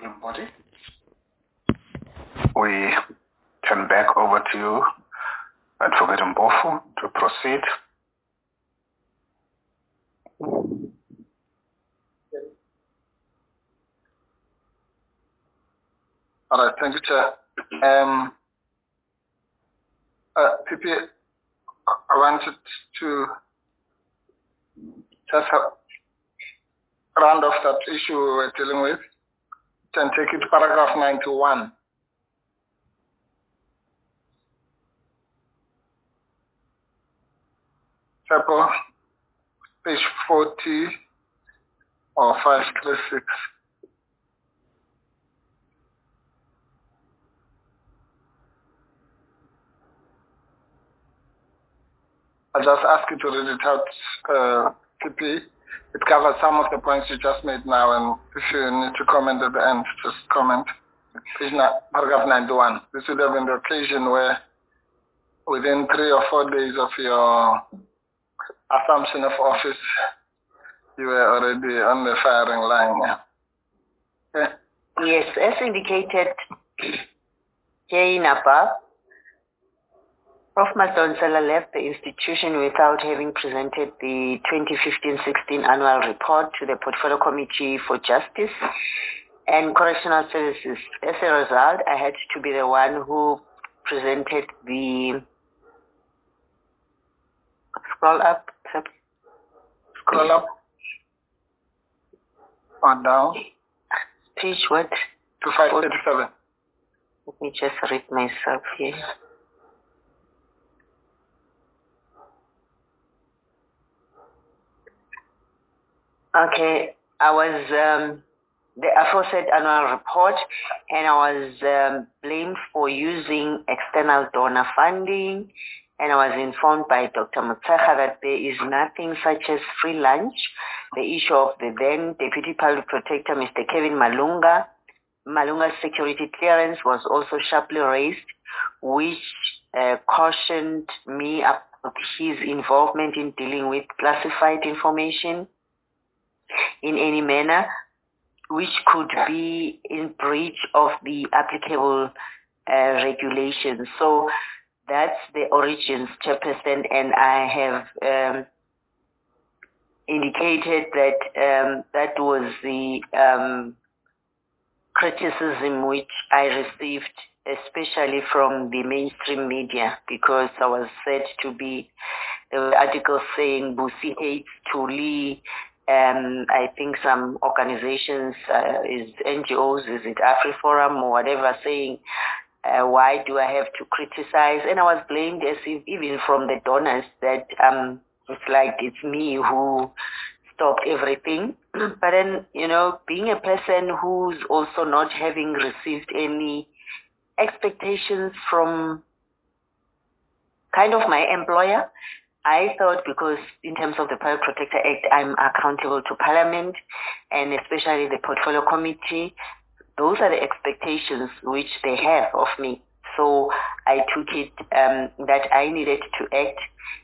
governing body. We turn back over to you, Advocate Mpofu, to proceed. All right, thank you, Chair. PP, I wanted to just round off that issue we were dealing with and take it to paragraph 91. Chapel, page 40 or 536. I'll just ask you to read it out, PP. It covers some of the points you just made now, and if you need to comment at the end, just comment. Paragraph 91. This would have been the occasion where within 3 or 4 days of your assumption of office, you were already on the firing line. Yeah. Yes, as indicated herein above, Prof. Madonsela left the institution without having presented the 2015-16 annual report to the Portfolio Committee for Justice and Correctional Services. As a result, I had to be the one who presented the scroll up or down. Page what? To 537. Let me just read myself here. Okay, I was the aforesaid annual report, and I was blamed for using external donor funding, and I was informed by Dr. Mutsaha that there is nothing such as free lunch. The issue of the then Deputy Public Protector, Mr. Kevin Malunga's security clearance was also sharply raised, which cautioned me about his involvement in dealing with classified information in any manner, which could be in breach of the applicable regulations. So that's the origins, Chairperson, and I have indicated that that was the criticism which I received, especially from the mainstream media, because I was said to be, there were articles saying Busi hates Tuli. I think some organizations, is NGOs, is it AfriForum or whatever, saying, why do I have to criticize? And I was blamed as if even from the donors that it's like it's me who stopped everything. But then, you know, being a person who's also not having received any expectations from kind of my employer, I thought, because in terms of the Public Protector Act, I'm accountable to Parliament and especially the Portfolio Committee. Those are the expectations which they have of me. So I took it that I needed to act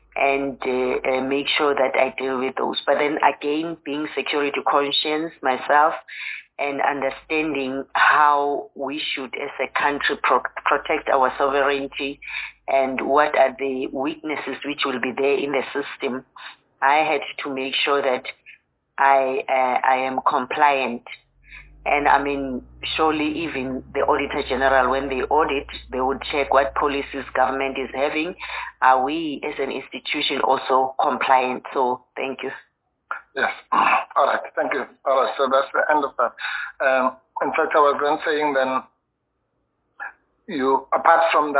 and make sure that I deal with those. But then again, being security conscious myself and understanding how we should as a country protect our sovereignty and what are the weaknesses which will be there in the system, I had to make sure that I am compliant. And I mean, surely even the Auditor General, when they audit, they would check what policies government is having. Are we as an institution also compliant? So thank you. Yes. All right. Thank you. All right. So that's the end of that. In fact, I was then saying then, you, apart from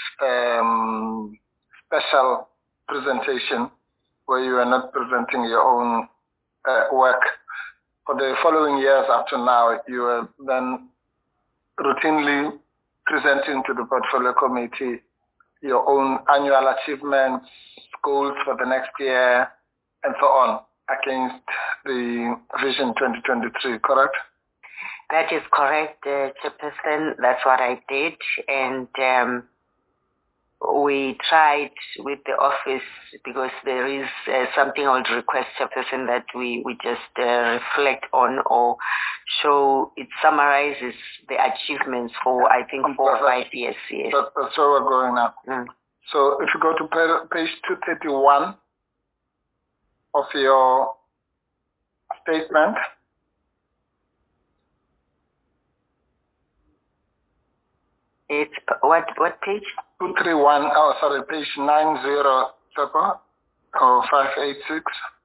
that special presentation where you are not presenting your own work, for the following years up to now, you are then routinely presenting to the Portfolio Committee your own annual achievements, goals for the next year, and so on, against the Vision 2023, correct? That is correct, Chairperson. That's what I did. And we tried with the office, because there is something I would request Chairperson that we just reflect on or show. It summarizes the achievements for, I think, 4 or 5 years. Yes. That's where we're going now. So if you go to page 231 of your statement. It's what page? 231. Oh, sorry, page 90, or 586.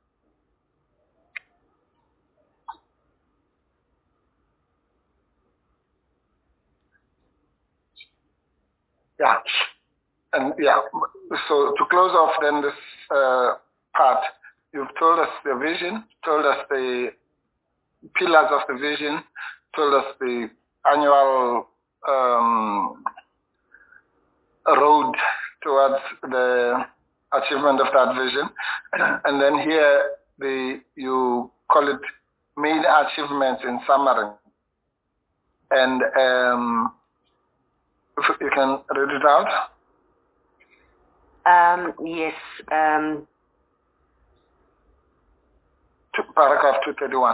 Yeah, and yeah. So to close off then this part, you've told us the vision, told us the pillars of the vision, told us the annual road towards the achievement of that vision. And then here you call it main achievements in summary. And if you can read it out. Yes. Paragraph 231.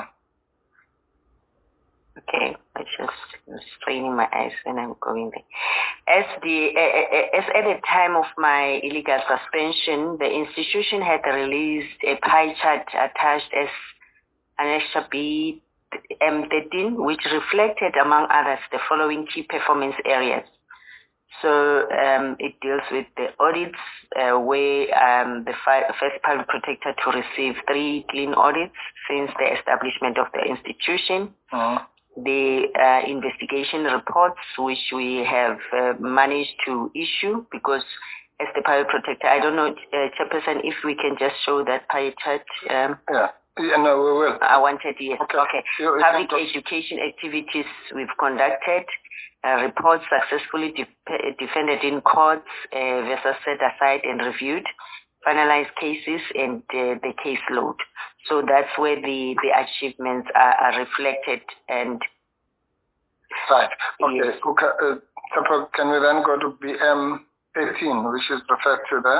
Okay, I'm straining my eyes when I'm going there. As at the time of my illegal suspension, the institution had released a pie chart attached as Annexure B M13, which reflected, among others, the following key performance areas. So it deals with the audits, where the first public protector to receive 3 clean audits since the establishment of the institution. The investigation reports, which we have managed to issue, because as the public protector, I don't know, Chairperson, if we can just show that pie chart. Yeah, no, we will. I wanted, yes. Okay. Public just... education activities we've conducted, reports successfully defended in courts versus set aside and reviewed, finalized cases, and the caseload. So that's where the achievements are reflected. And right. Okay. Yes. So can we then go to BM18, which is referred to there?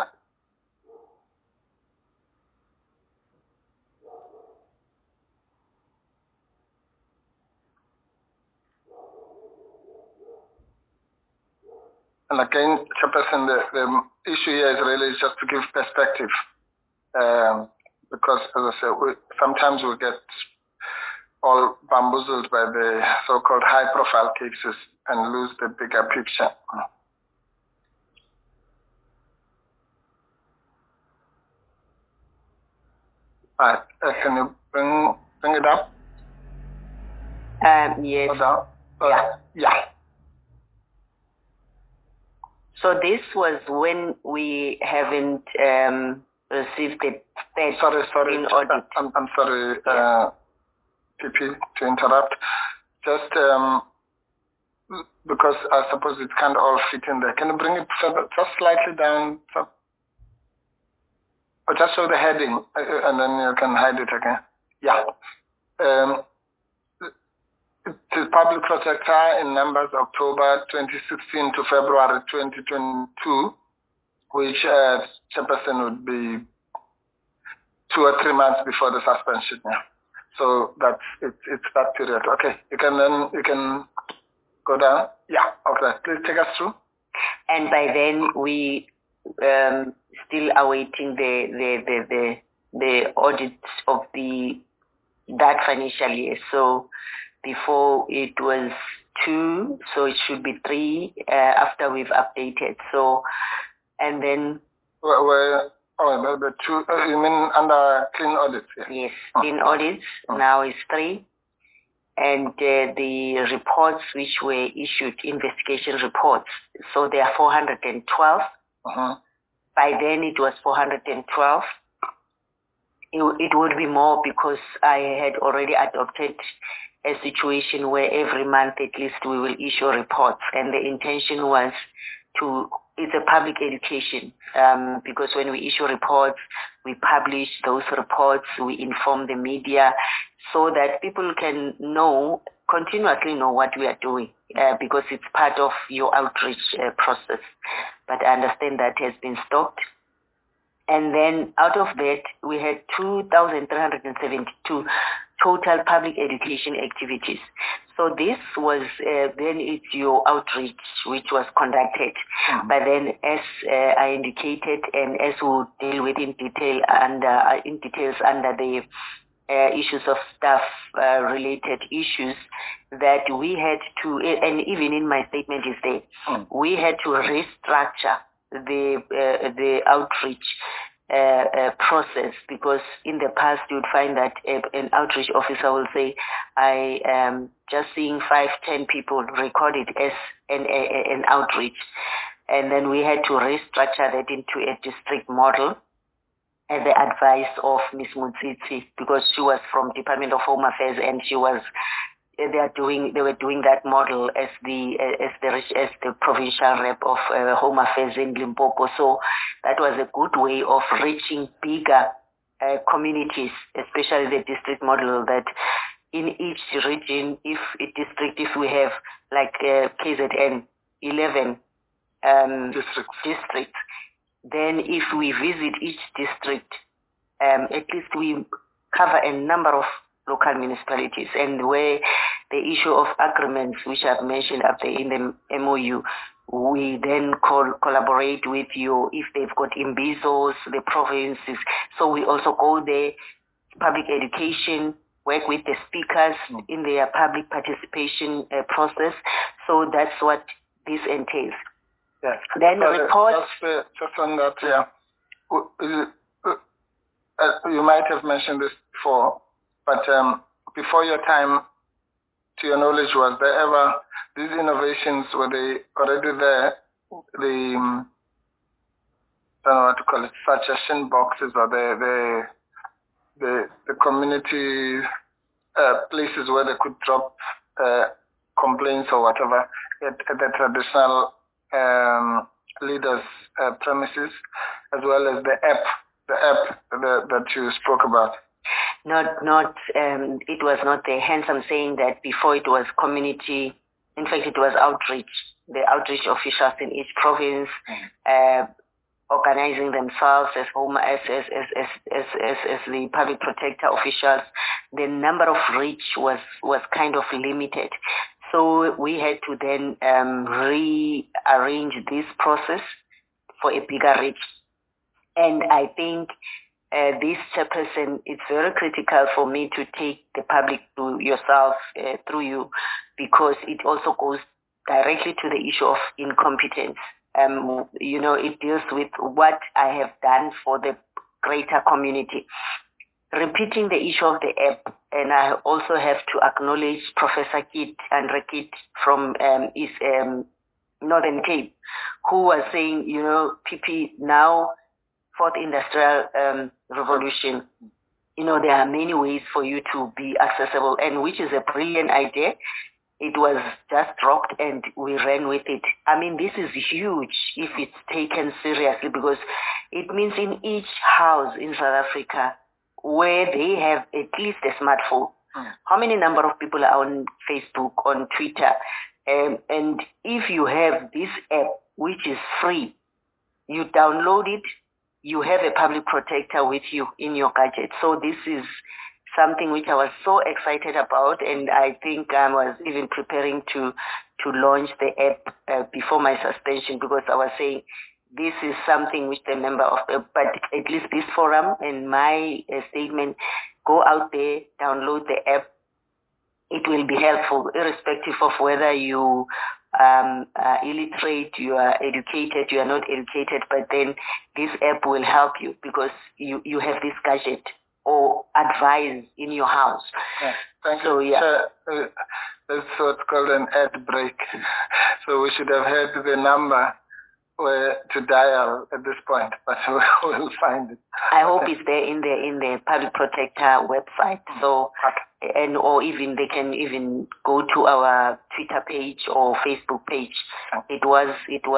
And again, Chairperson, the issue here is really just to give perspective. Because, as I said, sometimes we get all bamboozled by the so-called high-profile cases and lose the bigger picture. Right. Can you bring it up? Yes. Or down? Yeah. So this was when we haven't received the third Sorry. audit. I'm sorry, PP, to interrupt. Just because I suppose it can't all fit in there. Can you bring it just slightly down? Or just show the heading, and then you can hide it again. Yeah. The public protector in numbers October 2016 to February 2022, which Chairperson would be 2 or 3 months before the suspension. Yeah. So that's it's that period. Okay, you can go down. Yeah. Okay. Please take us through. And by then we still awaiting the audit of that financial year. So before it was 2, so it should be 3 after we've updated. So, and then. The 2, you mean under clean audits? Yeah. Yes, clean audits now is 3. And the reports which were issued, investigation reports, so they are 412. By then it was 412. It would be more because I had already adopted a situation where every month at least we will issue reports, and the intention was it's a public education, because when we issue reports, we publish those reports, we inform the media so that people can know continuously know what we are doing because it's part of your outreach process. But I understand that has been stopped. And then out of that, we had 2,372 total public education activities. So this was, then it's your outreach which was conducted. Mm-hmm. But then as I indicated and as we'll deal with in details under the issues of staff related issues, that we had to, and even in my statement is there, we had to restructure the outreach process, because in the past you'd find that an outreach officer will say, I am just seeing 5-10 people recorded as an outreach, and then we had to restructure that into a district model at the advice of Ms. Mutsitsi, because she was from Department of Home Affairs and she was they were doing that model as the provincial rep of Home Affairs in Limpopo. So that was a good way of reaching bigger communities, especially the district model, that in each region, if we have like KZN 11 districts, then if we visit each district, at least we cover a number of local municipalities, and where the issue of agreements, which I've mentioned up there in the MOU, we then collaborate with you if they've got imbizos, the provinces. So we also go there, public education, work with the speakers in their public participation process. So that's what this entails. Yes. Then the report. Just on that, you might have mentioned this before, but before your time, to your knowledge, was there ever these innovations, were they already there? The I don't know what to call it, suggestion boxes, or the community places where they could drop complaints or whatever at the traditional leaders' premises, as well as the app that you spoke about? It was not there. Hence, I'm saying that before it was community. In fact, it was outreach. The outreach officials in each province organizing themselves as the public protector officials. The number of reach was kind of limited. So we had to then rearrange this process for a bigger reach. And I think this chairperson, it's very critical for me to take the public to yourself through you, because it also goes directly to the issue of incompetence. It deals with what I have done for the greater community. Repeating the issue of the app, and I also have to acknowledge Professor Andre Kit from Northern Cape, who was saying, PP now, Fourth Industrial Revolution, there are many ways for you to be accessible, and which is a brilliant idea. It was just dropped and we ran with it. I mean, this is huge if it's taken seriously, because it means in each house in South Africa where they have at least a smartphone, how many number of people are on Facebook, on Twitter, and if you have this app, which is free, you download it, you have a public protector with you in your gadget. So this is something which I was so excited about, and I think I was even preparing to launch the app before my suspension, because I was saying this is something which the member of, but at least this forum and my statement, go out there, download the app. It will be helpful, irrespective of whether you are illiterate, you are educated, you are not educated, but then this app will help you because you have this gadget or advice in your house. Yeah, thank you. Yeah. That's what's called an ad break. So we should have had the number to dial at this point, but we'll find it. I hope it's there in the public protector website. So, or even they can even go to our Twitter page or Facebook page. It was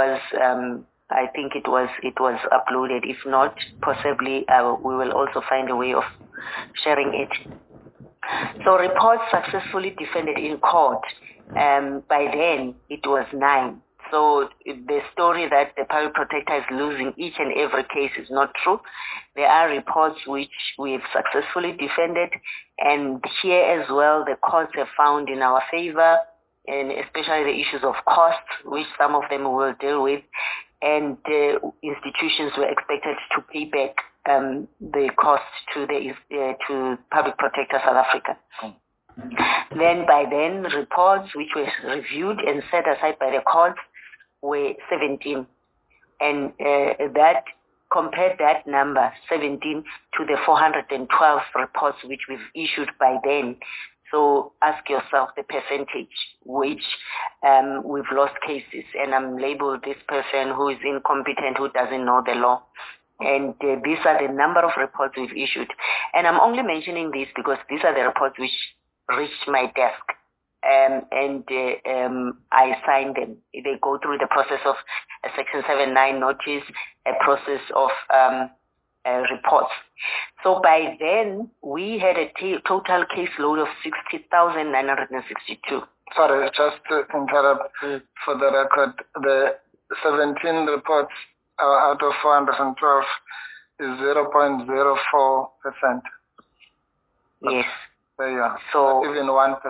I think it was uploaded. If not, possibly we will also find a way of sharing it. So reports successfully defended in court, by then it was 9. So the story that the public protector is losing each and every case is not true. There are reports which we have successfully defended, and here as well the courts have found in our favor, and especially the issues of costs, which some of them will deal with, and institutions were expected to pay back the cost to to Public Protector South Africa. Then by then, reports which were reviewed and set aside by the courts were 17, and that compared that number 17 to the 412 reports which we've issued by then. So ask yourself the percentage which we've lost cases, and I'm labeled this person who is incompetent, who doesn't know the law. And these are the number of reports we've issued. And I'm only mentioning this because these are the reports which reached my desk. I signed them. They go through the process of a Section 79 notice, a process of reports. So by then, we had a total caseload of 60,962. Sorry, just to interrupt for the record, the 17 reports out of 412 is 0.04%. Yes. There you are. So even 1%.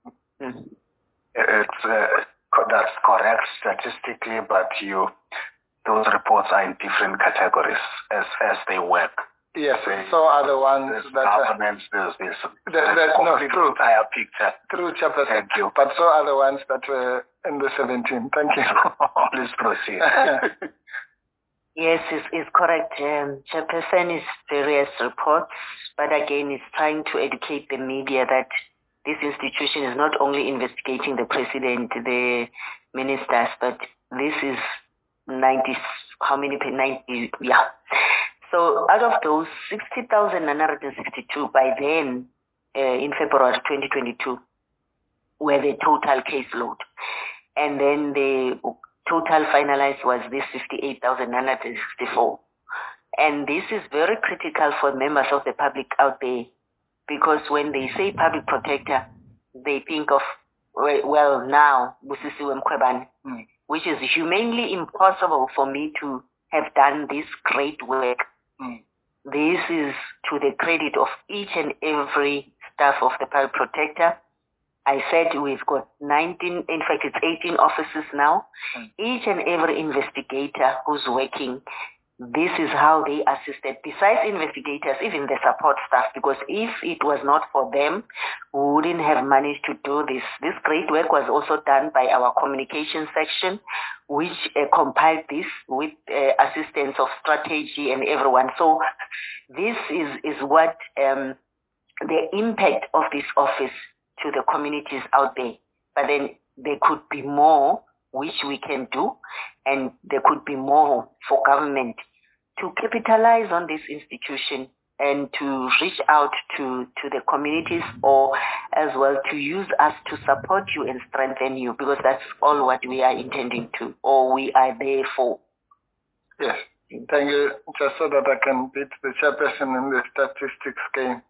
That's correct statistically, but those reports are in different categories as they work. Yes, so are the ones that governance, there's this. No, true. Entire picture. True, Chairperson. Thank you. But so are the ones that were in the 17. Thank you. Please proceed. Yes, it's correct. Chairperson is various reports, but again, it's trying to educate the media that this institution is not only investigating the president, the ministers, but this is 90, how many, 90, yeah. So out of those 60,962 by then, in February 2022, were the total caseload. And then the total finalized was this 58,964. And this is very critical for members of the public out there, because when they say public protector, they think of, well, now, Busisiwe Mkhwebane, which is humanly impossible for me to have done this great work. This is to the credit of each and every staff of the public protector. I said we've got 19, in fact it's 18 officers now. Each and every investigator who's working, this is how they assisted. Besides investigators, even the support staff, because if it was not for them, we wouldn't have managed to do this. This great work was also done by our communication section, which compiled this with assistance of strategy and everyone. So this is what the impact of this office to the communities out there. But then there could be more which we can do, and there could be more for government to capitalize on this institution and to reach out to the communities, or as well to use us to support you and strengthen you, because that's all what we are intending to, or we are there for. Yes, thank you. Just so that I can beat the chairperson in the statistics game.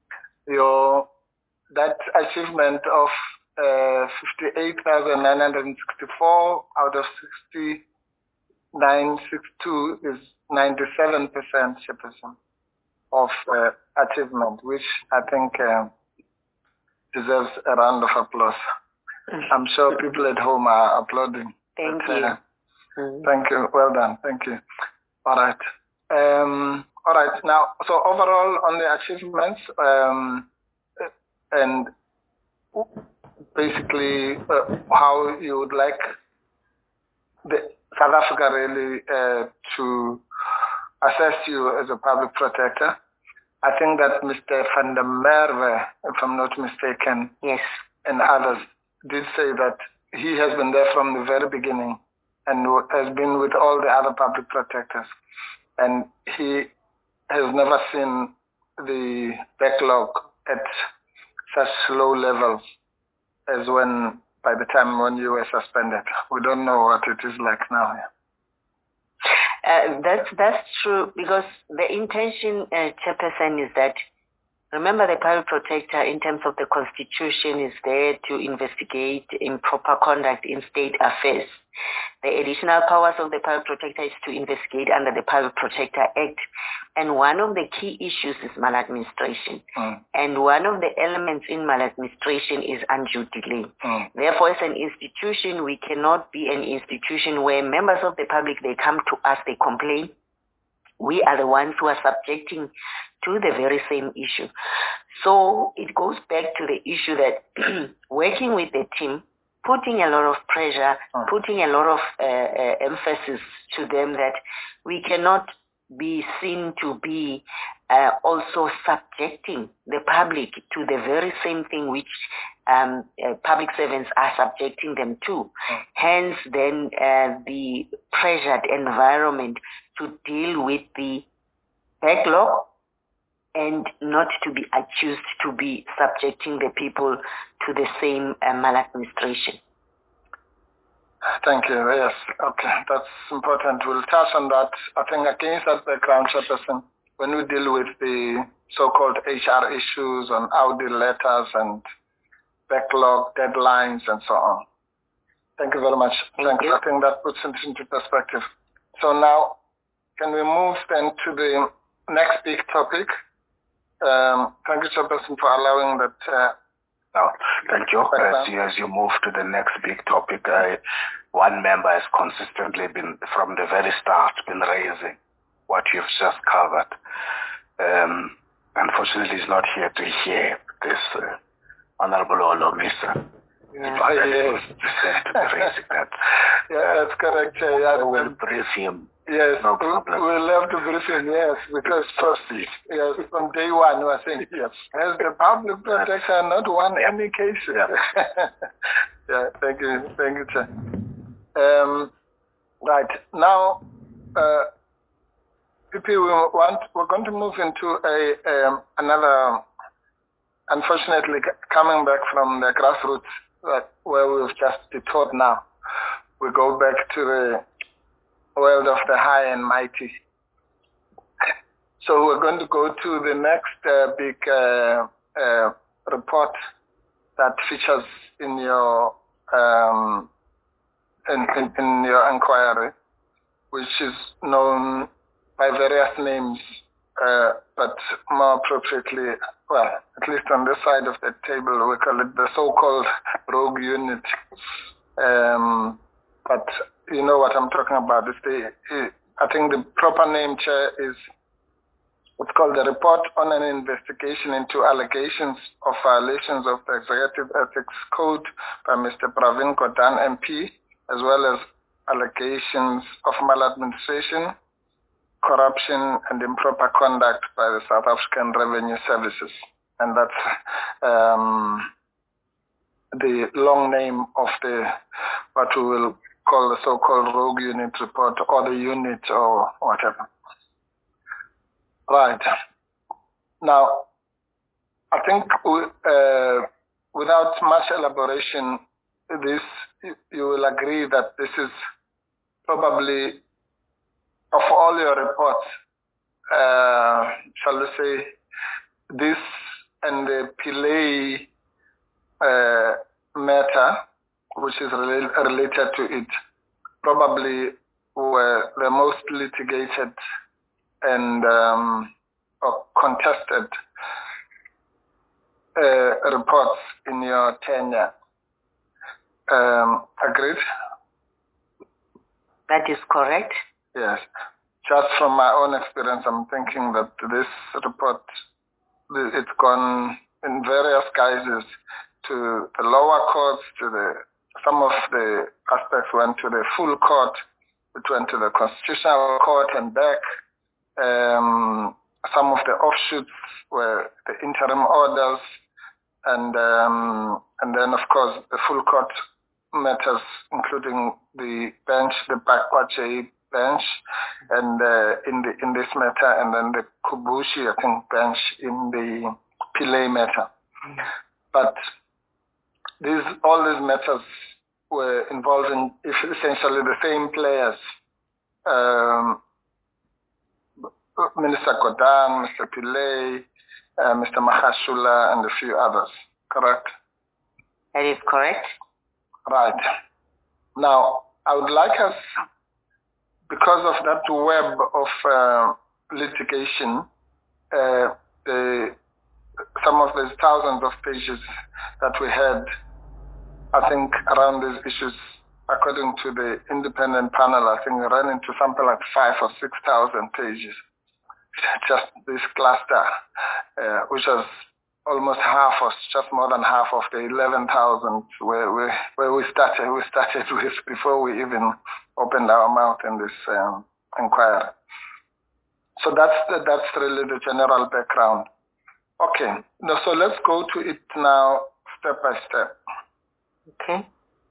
That achievement of 58,964 out of 6962 is 97%, chairperson, of achievement, which I think deserves a round of applause. I'm sure people at home are applauding. Thank you. Thank you. Well done. Thank you. All right. All right. Now, so overall on the achievements, and basically how you would like the South Africa really to assess you as a public protector. I think that Mr. van der Merwe, if I'm not mistaken, yes, and others did say that he has been there from the very beginning and has been with all the other public protectors, and he has never seen the backlog at such low levels as by the time when you were suspended. We don't know what it is like now. That's true, because the intention, Chairperson, is that Remember, the public protector, in terms of the Constitution, is there to investigate improper conduct in state affairs. The additional powers of the public protector is to investigate under the Public Protector Act. And one of the key issues is maladministration. And one of the elements in maladministration is undue delay. Therefore, as an institution, we cannot be an institution where members of the public, they come to us, they complain. We are the ones who are subjecting to the very same issue. So it goes back to the issue that working with the team, putting a lot of pressure, putting a lot of emphasis to them that we cannot be seen to be also subjecting the public to the very same thing which public servants are subjecting them to. Hence, then the pressured environment to deal with the backlog and not to be accused to be subjecting the people to the same maladministration. Thank you. Yes. Okay. That's important. We'll touch on that. I think against that background, Chairperson, when we deal with the so-called HR issues on audit letters and backlog deadlines and so on. Thank you very much. Thank you. I think that puts it into perspective. So now, can we move then to the next big topic? Thank you, Chairperson, for allowing that. Thank you. As you move to the next big topic, one member has consistently been, from the very start, been raising what you've just covered. Unfortunately, he's not here to hear this, Honorable Olomisa. Yes. Yeah, that's correct. Yeah, we'll brief him. Yes, no problem. We'll have to brief him, yes, because yes, from day one, I think, yes, as the public protector not won any cases. Yeah, thank you, Chair. Right, now, PP, we're going to move into another, unfortunately, coming back from the grassroots, where we've just detoured now. We go back to the world of the high and mighty. So we're going to go to the next big report that features in your in your inquiry, which is known by various names, but more appropriately, well, at least on this side of the table, we call it the so-called rogue unit. But you know what I'm talking about. I think the proper name, Chair, is what's called the Report on an Investigation into Allegations of Violations of the Executive Ethics Code by Mr. Pravin Gordhan, MP, as well as allegations of maladministration, corruption, and improper conduct by the South African Revenue Services. And that's the long name of what we will call the so-called rogue unit report, or the unit, or whatever. Right. Now, I think without much elaboration, you will agree that this is probably, of all your reports, shall we say, this and the Pillay matter, which is related to it, probably were the most litigated and or contested reports in your tenure. Agreed? That is correct. Yes. Just from my own experience, I'm thinking that this report, it's gone in various guises to the lower courts, some of the aspects went to the full court, it went to the Constitutional Court and back. Some of the offshoots were the interim orders, and then of course the full court matters, including the bench, the Bakwache bench, and in this matter, and then the Kubushi, I think, bench in the Pillay matter. But all these matters were involving essentially the same players. Minister Gordhan, Mr. Pillay, Mr. Magashula and a few others, correct? That is correct. Right. Now, I would like us, because of that web of litigation, some of these thousands of pages that we had, I think, around these issues, according to the independent panel, I think ran into something like 5,000 or 6,000 pages. Just this cluster, which was almost half, or just more than half of the 11,000 where we started with before we even opened our mouth in this inquiry. So that's really the general background. Okay, so let's go to it now, step by step. Okay.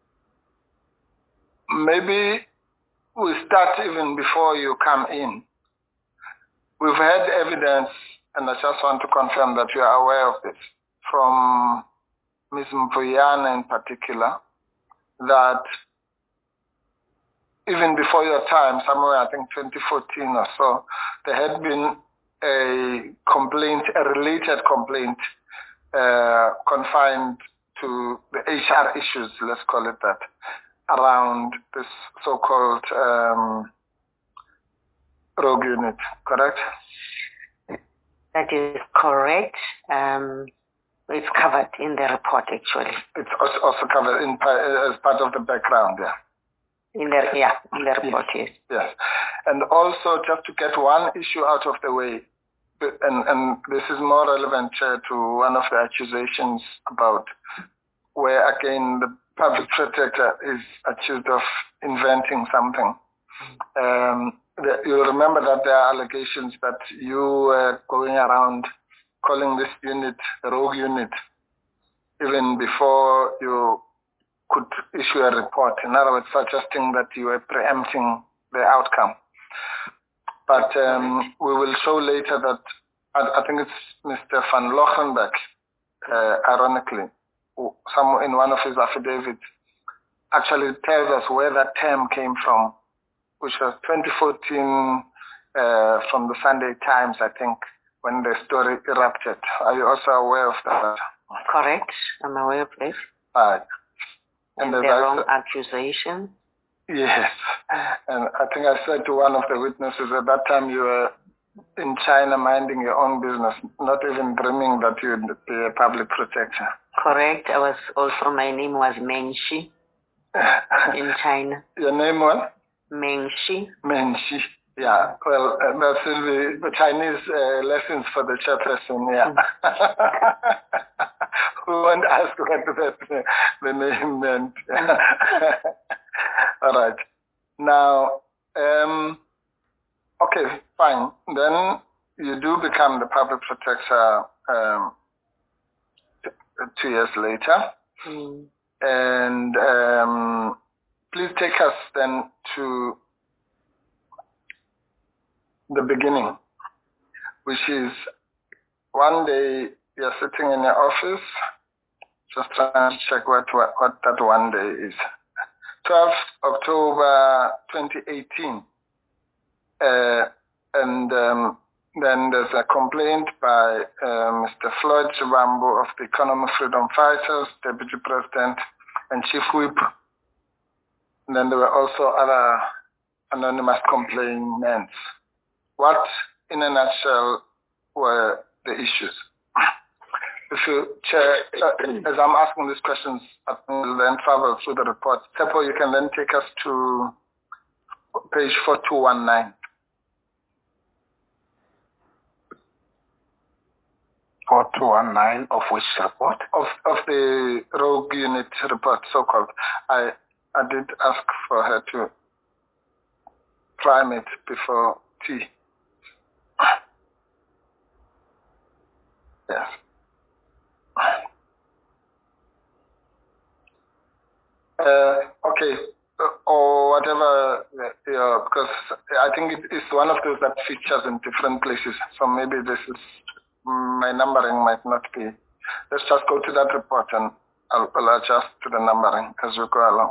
Maybe we start even before you come in. We've had evidence, and I just want to confirm that you are aware of this, from Ms. Mvuyane in particular, that even before your time, somewhere I think 2014 or so, there had been a complaint, a related complaint, confined to the HR issues, let's call it that, around this so-called rogue unit, correct? That is correct. It's covered in the report, actually. It's also covered as part of the background, yeah. In the report, yes. Yes. And also, just to get one issue out of the way, and this is more relevant to one of the accusations about where, again, the public protector is accused of inventing something. You remember that there are allegations that you were going around calling this unit a rogue unit even before you could issue a report. In other words, suggesting that you were preempting the outcome. But we will show later that, I think it's Mr. van Lochenberg, ironically, in one of his affidavits, actually tells us where that term came from, which was 2014 from the Sunday Times, I think, when the story erupted. Are you also aware of that? Correct. I'm aware of this. Right. And the wrong accusation. Yes. And I think I said to one of the witnesses at that time you were in China minding your own business, not even dreaming that you'd be a public protector. Correct. My name was Meng Shi in China. Your name was? Meng Shi. Meng Shi. Yeah. Well, that will be the Chinese lessons for the chairperson, yeah. We won't ask what the name meant. All right. Now, okay, fine. Then you do become the public protector 2 years later. And please take us then to the beginning, which is one day you're sitting in your office, just trying to check what that one day is. 12th October 2018. And then there's a complaint by Mr. Floyd Shivambu of the Economic Freedom Fighters, Deputy President and Chief Whip. And then there were also other anonymous complainants. What, in a nutshell, were the issues? If you, Chair, as I'm asking these questions, I will then travel through the report. Tepo, you can then take us to page 4219. 4219 of which report? Of the rogue unit report, so-called. I did ask for her to prime it before tea. Yes. Okay, or whatever, because I think it is one of those that features in different places. So maybe this is, my numbering might not be. Let's just go to that report and I'll adjust to the numbering as we go along.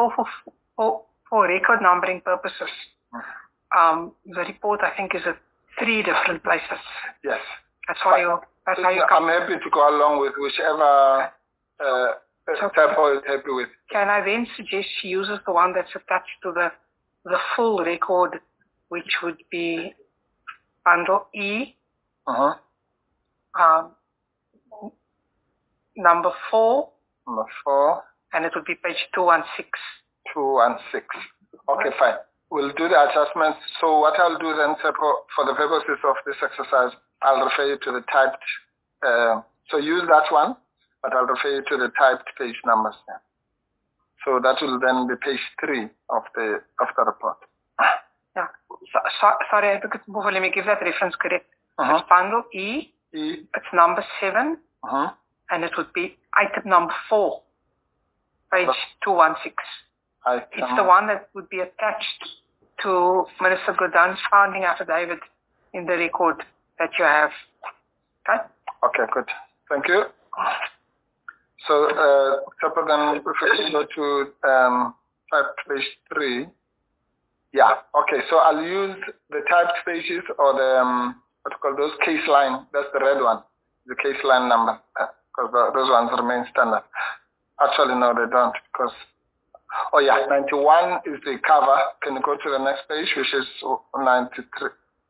For record numbering purposes, the report I think is at 3 different places. Yes. That's how you come. I'm happy to go along with whichever Tsepo is happy with. Can I then suggest she uses the one that's attached to the full record, which would be bundle E, number 4. Number 4. And it would be page 216. 216. Okay, fine. We'll do the adjustments. So what I'll do then, Tsepo, for the purposes of this exercise, I'll refer you to the typed, so use that one, but I'll refer you to the typed page numbers there. So that will then be page 3 of the report. Yeah. Sorry, Advocate Mbuvo, let me give that reference correct. It's bundle E. It's number 7. And it would be item number 4, page 216. It's the one that would be attached to Minister Gordhan's founding affidavit in the record that you have. Okay? Okay, good. Thank you. So, Tsepo, then if we go to type page 3. Yeah, okay. So I'll use the typed pages or the, what you call those case line. That's the red one, the case line number, because those ones remain standard. Actually, no, they don't, because, oh yeah, 91 is the cover. Can you go to the next page, which is 93?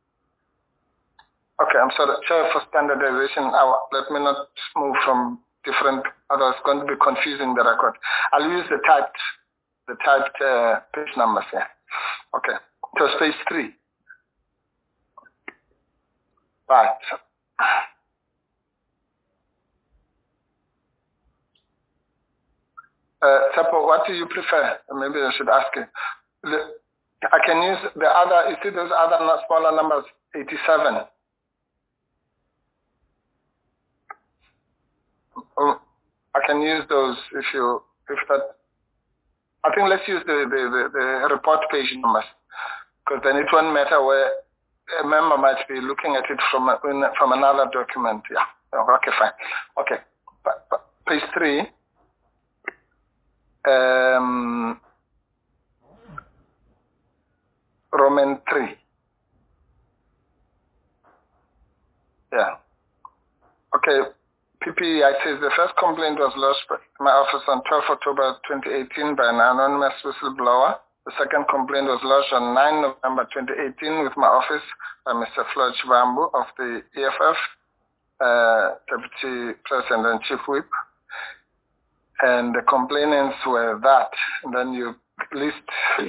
Okay, I'm sorry. Chair, for standardization, let me not move from different, otherwise it's going to be confusing the record. I'll use the typed page numbers here. Okay, so it's page 3. Right. Tsepo, what do you prefer? Maybe I should ask you. I can use the other, you see those other smaller numbers, 87. I can use those if that. I think let's use the report page numbers, because then it won't matter where a member might be looking at it from another document. Yeah. Okay, fine. Okay. Page 3. Roman 3. Yeah. Okay. PPI says the first complaint was lodged by my office on 12 October 2018 by an anonymous whistleblower. The second complaint was lodged on 9 November 2018 with my office by Mr. Floyd Shivambu of the EFF, Deputy President and Chief Whip. And the complainants were that. And then you list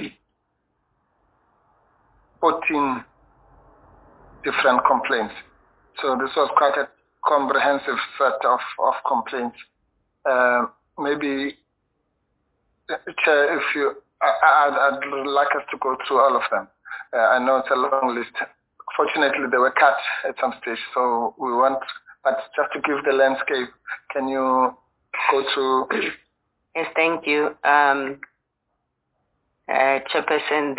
14 different complaints. So this was quite a comprehensive set of complaints. Maybe, Chair, if you, I'd like us to go through all of them. I know it's a long list. Fortunately, they were cut at some stage, so we want, but just to give the landscape, can you go through? Yes, thank you. Chairperson,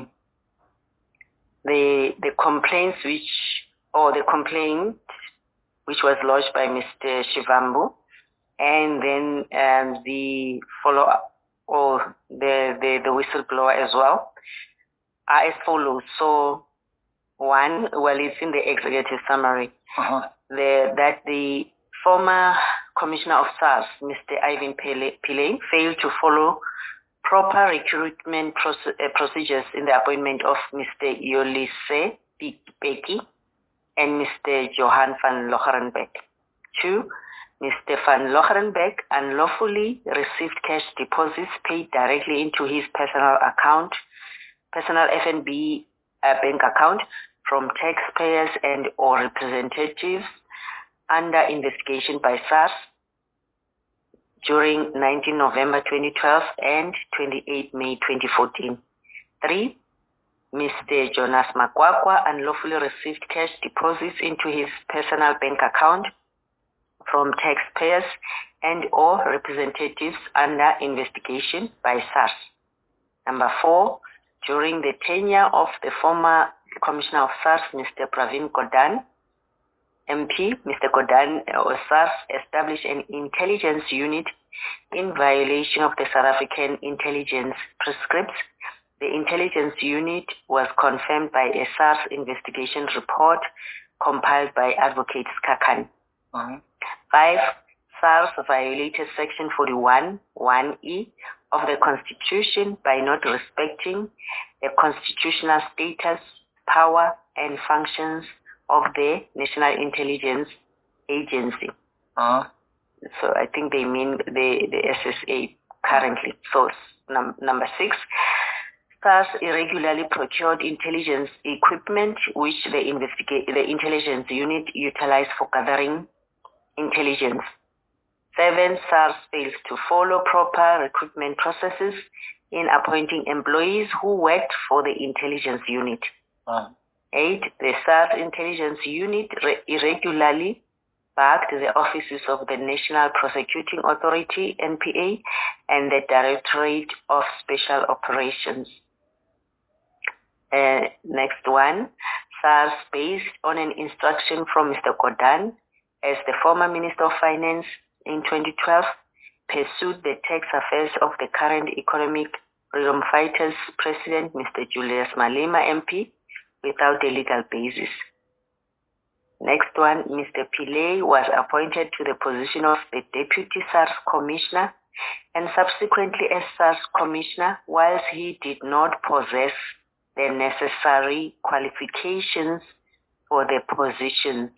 the complaints the complaint which was lodged by Mr. Shivambu, and then the follow-up or the whistleblower as well, are as follows. So, 1, well, it's in the executive summary, that the former Commissioner of SARS, Mr. Ivan Pillay, failed to follow proper recruitment procedures in the appointment of Mr. Yolise Peki and Mr. Johan van Locherenbeek. 2, Mr. van Locherenbeek unlawfully received cash deposits paid directly into his personal FNB bank account from taxpayers and or representatives under investigation by SARS during 19 November 2012 and 28 May 2014. 3, Mr. Jonas Makwakwa unlawfully received cash deposits into his personal bank account from taxpayers and or representatives under investigation by SARS. Number 4, during the tenure of the former Commissioner of SARS, Mr. Pravin Gordhan, MP, Mr. Gordhan or SARS established an intelligence unit in violation of the South African intelligence prescripts The intelligence unit was confirmed by a SARS investigation report compiled by Advocate Skakani. 5. SARS violated Section 41(1)(e) of the Constitution by not respecting the constitutional status, power, and functions of the National Intelligence Agency. So I think they mean the SSA currently. So number 6, SARS irregularly procured intelligence equipment which the intelligence unit utilized for gathering intelligence. 7, SARS fails to follow proper recruitment processes in appointing employees who worked for the intelligence unit. 8, the SARS intelligence unit irregularly backed the offices of the National Prosecuting Authority, NPA, and the Directorate of Special Operations. Next one, SARS, based on an instruction from Mr. Gordhan as the former Minister of Finance in 2012, pursued the tax affairs of the current Economic Freedom Fighters President, Mr. Julius Malema, MP, without a legal basis. Next one, Mr. Pillay was appointed to the position of the Deputy SARS Commissioner and subsequently as SARS Commissioner, whilst he did not possess the necessary qualifications for the position.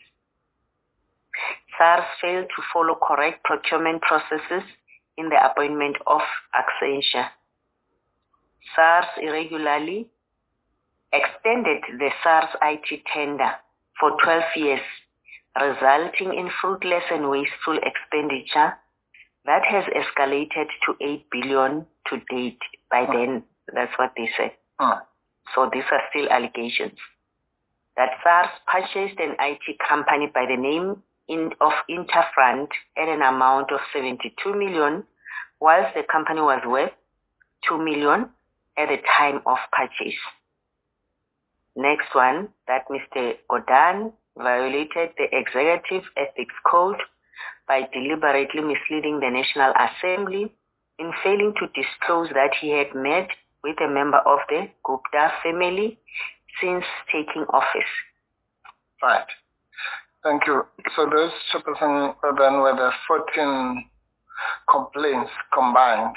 SARS failed to follow correct procurement processes in the appointment of Accenture. SARS irregularly extended the SARS IT tender for 12 years, resulting in fruitless and wasteful expenditure that has escalated to 8 billion to date. By then, that's what they said. So these are still allegations. That SARS purchased an IT company by the name of Interfront at an amount of 72 million, whilst the company was worth 2 million at the time of purchase. Next one, that Mr. Gordhan violated the Executive Ethics Code by deliberately misleading the National Assembly in failing to disclose that he had met with a member of the Gupta family since taking office. Right. Thank you. So those Chairperson then were the 14 complaints combined,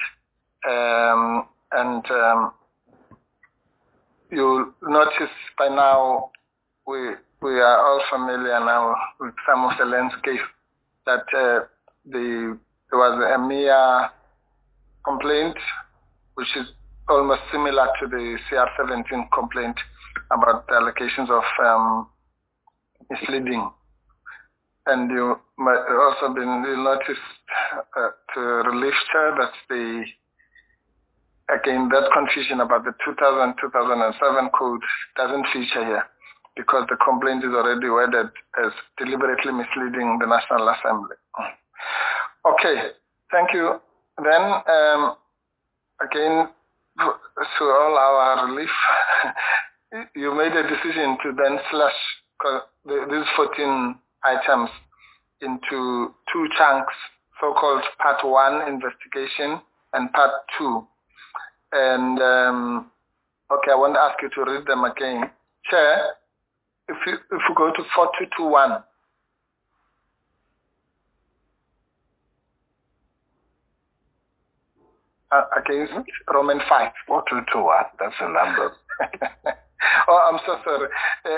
you'll notice by now we are all familiar now with some of the landscape that there was a EMEA complaint, which is almost similar to the CR17 complaint about the allegations of misleading. And you might also you'll notice to Relief Chair that again, that confusion about the 2000-2007 code doesn't feature here because the complaint is already worded as deliberately misleading the National Assembly. Okay, thank you. Then, again, to all our relief, you made a decision to then slash these 14 items into 2 chunks, so-called Part 1 investigation and Part 2. And, okay, I want to ask you to read them again. Chair, if you go to 4221. Against Roman 5. 4221, that's a number. Oh, I'm so sorry.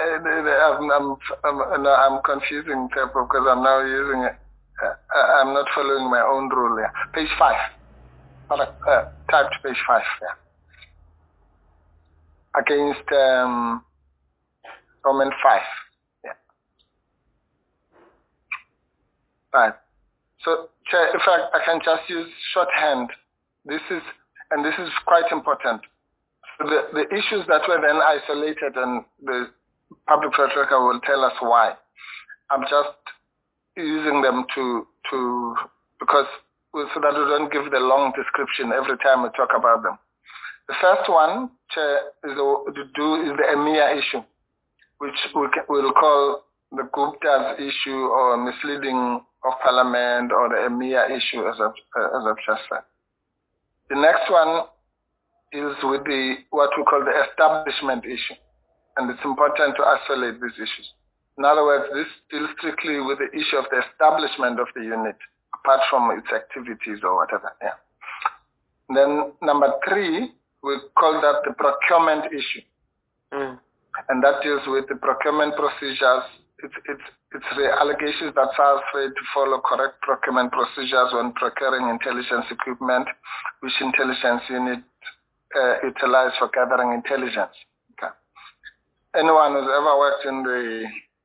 I'm confusing paper because I'm now using it. I'm not following my own rule here. Page 5. Typed page 5. Yeah. Against Roman 5. Yeah. Right. So, Chair, if I can just use shorthand, this is quite important. So the issues that were then isolated, and the public protector will tell us why. I'm just using them because so that we don't give the long description every time we talk about them. The first one, Chair, is the EMEA issue, which we'll call the Gupta's issue or misleading of Parliament or the EMEA issue, as I've just said. The next one deals with what we call the establishment issue. And it's important to isolate these issues. In other words, this deals strictly with the issue of the establishment of the unit, apart from its activities or whatever. Yeah. Then number 3, we call that the procurement issue. And that deals with the procurement procedures. It's the allegations that SARS failed to follow correct procurement procedures when procuring intelligence equipment, which intelligence unit utilized for gathering intelligence. Okay. Anyone who's ever worked in the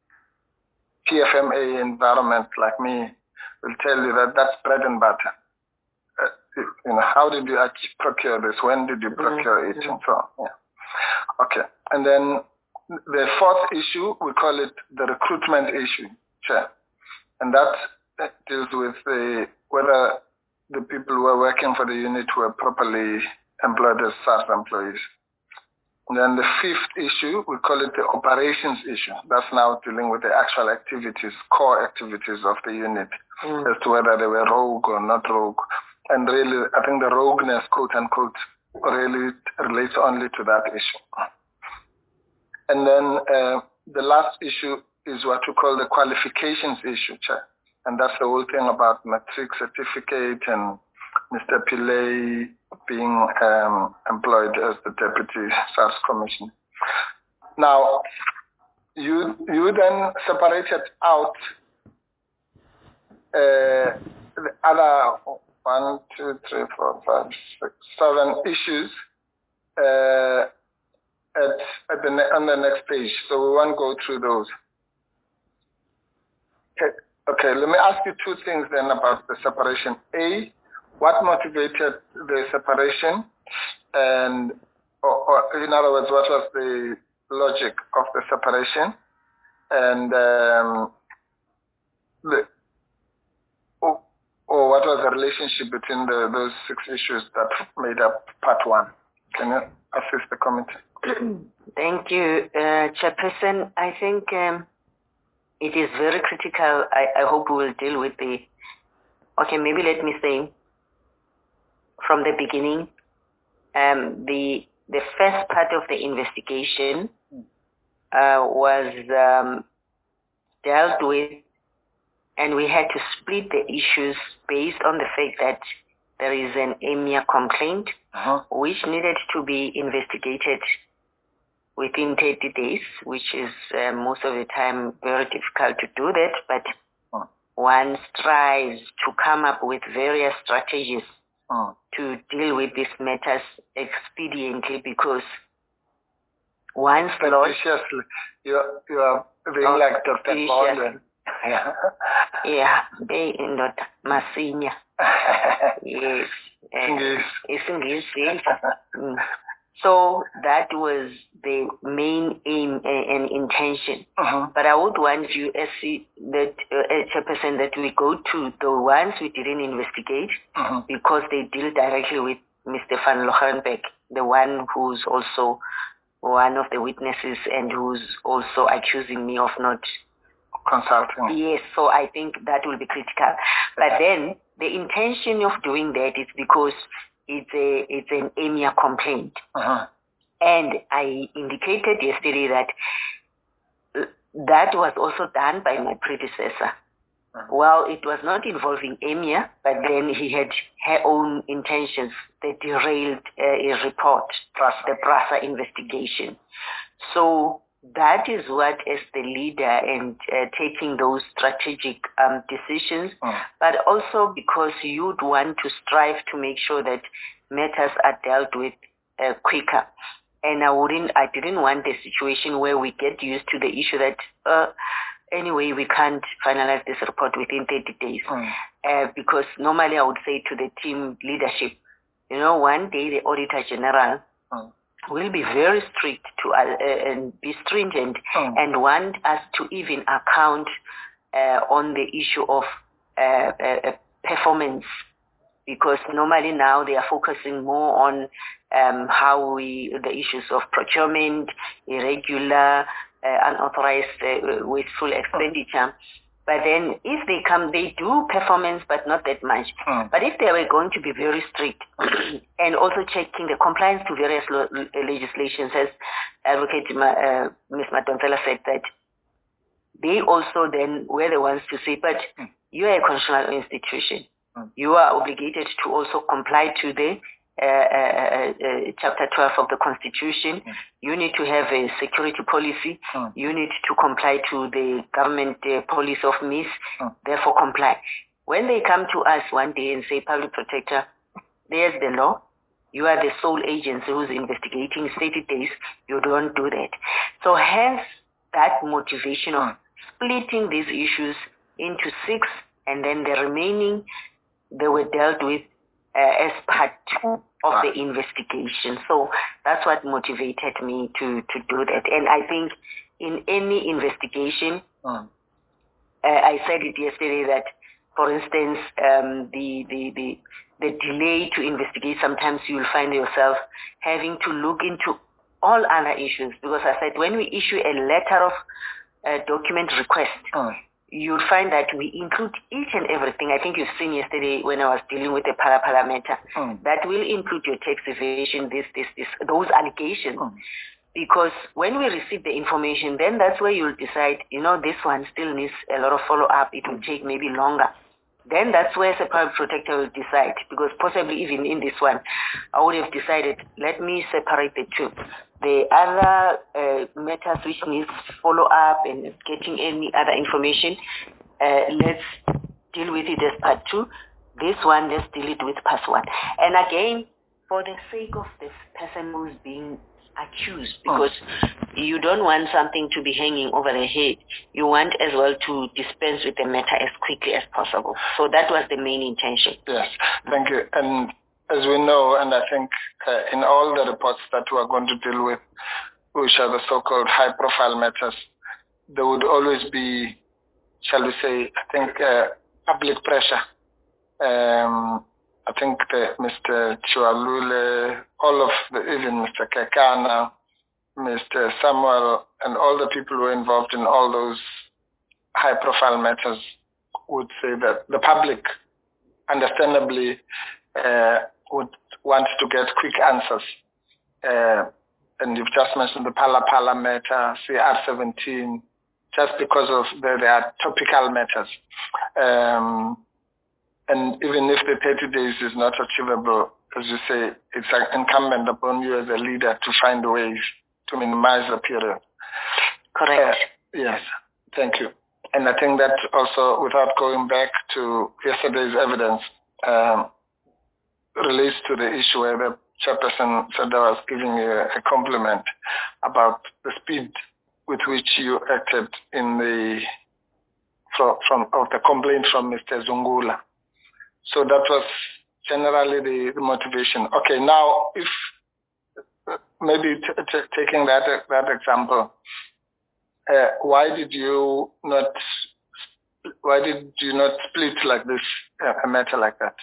PFMA environment like me will tell you that that's bread and butter. How did you actually procure this? When did you procure it? And so on. Yeah. Okay. And then the 4th issue, we call it the recruitment issue, Chair. And that deals with whether the people who are working for the unit were properly employed as SARS employees. And then the 5th issue, we call it the operations issue. That's now dealing with the actual activities, core activities of the unit, as to whether they were rogue or not rogue. And really, I think the rogueness, quote unquote, really relates only to that issue. And then the last issue is what we call the qualifications issue, Chair. And that's the whole thing about matric certificate and Mr. Pillay being employed as the Deputy SARS Commissioner. Now, you then separated out the other 1, 2, 3, 4, 5, 6, 7 issues on the next page. So we won't go through those. Okay, let me ask you 2 things then about the separation. A, what motivated the separation? And, or in other words, what was the logic of the separation? And or what was the relationship between those 6 issues that made up part 1? Can you assist the committee? Thank you, Chairperson. I think it is very critical. I hope we will deal with maybe let me say from the beginning, the first part of the investigation was dealt with, and we had to split the issues based on the fact that there is an EMIA complaint which needed to be investigated within 30 days, which is most of the time very difficult to do that, but one strives to come up with various strategies to deal with these matters expediently, because once lost... You are being like Dr. Bond. Yeah, not Masinya. Yes. It's English. So that was the main aim and intention. But I would want you, as Chairperson, that we go to the ones we didn't investigate, because they deal directly with Mr. Van Logenbeck, the one who's also one of the witnesses and who's also accusing me of not consulting. Yes, so I think that will be critical. But then the intention of doing that is because it's an EMIA complaint. And I indicated yesterday that that was also done by my predecessor. Well, it was not involving EMIA, but then he had her own intentions that derailed a report, the PRASA investigation. So that is what, as the leader and taking those strategic decisions, but also because you'd want to strive to make sure that matters are dealt with quicker. And I didn't want a situation where we get used to the issue that anyway, we can't finalize this report within 30 days. Because normally I would say to the team leadership, one day the Auditor General will be very strict and be stringent and want us to even account on the issue of performance, because normally now they are focusing more on the issues of procurement, irregular, unauthorized wasteful expenditure. But then if they come, they do performance, but not that much. But if they were going to be very strict and also checking the compliance to various legislations, as Advocate Ms. Madonsela said, that they also then were the ones to say, but you are a constitutional institution. You are obligated to also comply to the Chapter 12 of the Constitution. You need to have a security policy. You need to comply to the government policy of MIS. Therefore, comply. When they come to us one day and say, Public Protector, there's the law. You are the sole agency who's investigating 30 days. You don't do that. So hence that motivation of splitting these issues into 6, and then the remaining, they were dealt with as part 2 of the investigation. So that's what motivated me to do that. And I think in any investigation, I said it yesterday that, for instance, the delay to investigate, sometimes you'll find yourself having to look into all other issues. Because I said, when we issue a letter of document request, you'll find that we include each and everything. I think you've seen yesterday when I was dealing with the Phala matter, that will include your tax evasion, those allegations. Because when we receive the information, then that's where you'll decide, this one still needs a lot of follow-up. It will take maybe longer. Then that's where the Public Protector will decide, because possibly even in this one, I would have decided, let me separate the two. The other matters which needs follow-up and getting any other information, let's deal with it as part 2. This one, let's deal it with part 1. And again, for the sake of the person who's being accused, because you don't want something to be hanging over the head. You want as well to dispense with the matter as quickly as possible. So that was the main intention. Yes, thank you. And as we know, and I think in all the reports that we are going to deal with, which are the so-called high-profile matters, there would always be, shall we say, I think public pressure. I think Mr. Chiwalule, all of even Mr. Kekana, Mr. Samuel, and all the people who are involved in all those high-profile matters would say that the public, understandably, would want to get quick answers. And you've just mentioned the Phala matter, CR17, just because of they are topical matters. And even if the 30 days is not achievable, as you say, it's incumbent upon you as a leader to find ways to minimize the period. Correct. Yes, thank you. And I think that also, without going back to yesterday's evidence, relates to the issue where the chairperson said I was giving you a compliment about the speed with which you acted in the complaint from Mr. Zungula. So that was generally the motivation. Okay, now if maybe taking that example, why did you not split like this, a matter like that?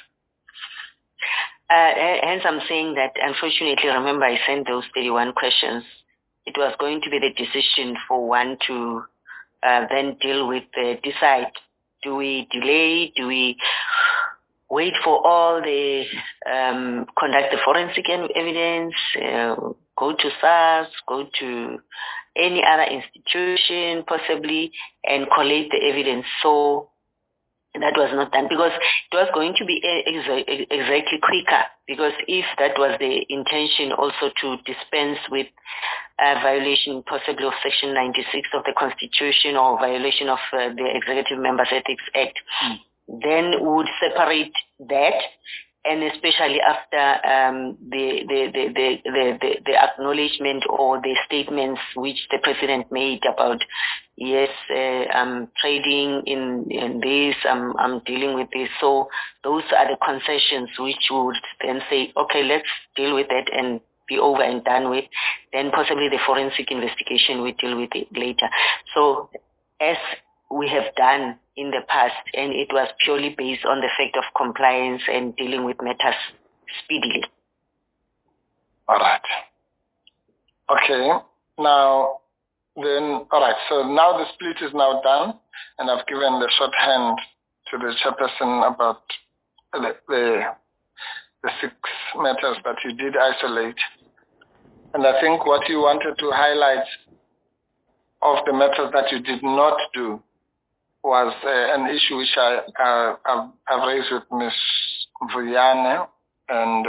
Hence I'm saying that, unfortunately, remember I sent those 31 questions. It was going to be the decision for one to then deal with, decide, do we delay, do we wait for all the, conduct the forensic evidence, go to SARS, go to any other institution possibly, and collate the evidence. So that was not done because it was going to be exactly quicker, because if that was the intention also to dispense with a violation possibly of Section 96 of the Constitution or violation of the Executive Members Ethics Act, then we would separate that, and especially after the acknowledgement or the statements which the President made about, yes, I'm trading in this, I'm dealing with this. So those are the concessions which would then say, okay, let's deal with that and be over and done with. Then possibly the forensic investigation, we deal with it later. So as we have done in the past, and it was purely based on the fact of compliance and dealing with matters speedily. All right. Okay. Now, then, all right. So now the split is now done, and I've given the shorthand to the chairperson about the 6 matters that you did isolate. And I think what you wanted to highlight of the matters that you did not do was an issue which I've raised with Ms. Vuyane and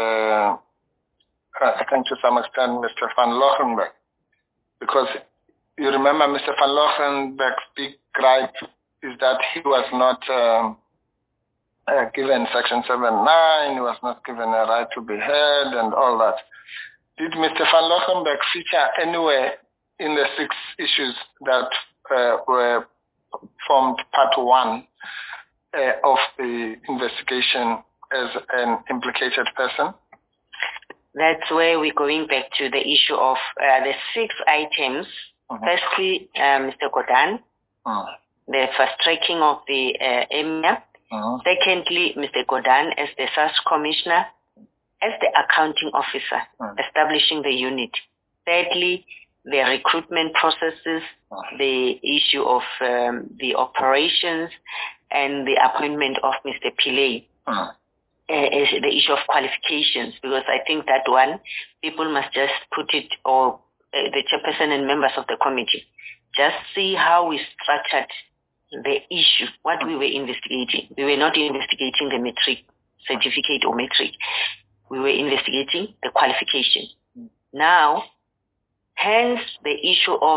I think to some extent Mr. van Lochenberg. Because you remember Mr. van Lochenberg's big gripe is that he was not given Section 7.9, he was not given a right to be heard and all that. Did Mr. van Lochenberg feature anywhere in the 6 issues that were formed part 1 of the investigation as an implicated person? That's where we're going back to the issue of the 6 items. Firstly, Mr. Gordhan, the fast-tracking of the emir. Secondly, Mr. Gordhan as the SARS commissioner, as the accounting officer, establishing the unit. Thirdly, the recruitment processes, the issue of the operations, and the appointment of Mr. Pillay. The issue of qualifications, because I think that one, people must just put it, or the chairperson and members of the committee, just see how we structured the issue, what we were investigating. We were not investigating the metric certificate or metric. We were investigating the qualification. Now, hence the issue of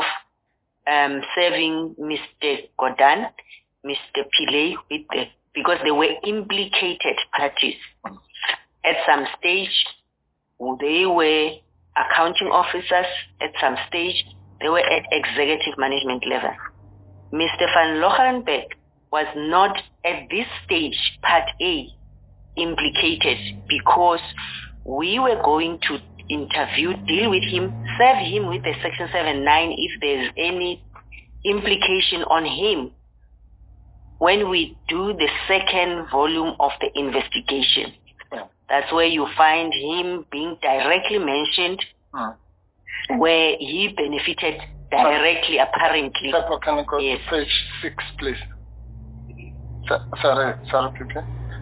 serving Mr. Gordhan, Mr. Pillay with the, because they were implicated parties. At some stage, they were accounting officers. At some stage, they were at executive management level. Mr. van Lochenberg was not at this stage, part A, implicated because we were going to interview, deal with him, serve him with the Section 7.9 if there's any implication on him when we do the 2nd volume of the investigation. That's where you find him being directly mentioned, where he benefited directly, apparently. Can I go to page 6, please? Sorry, Pipi.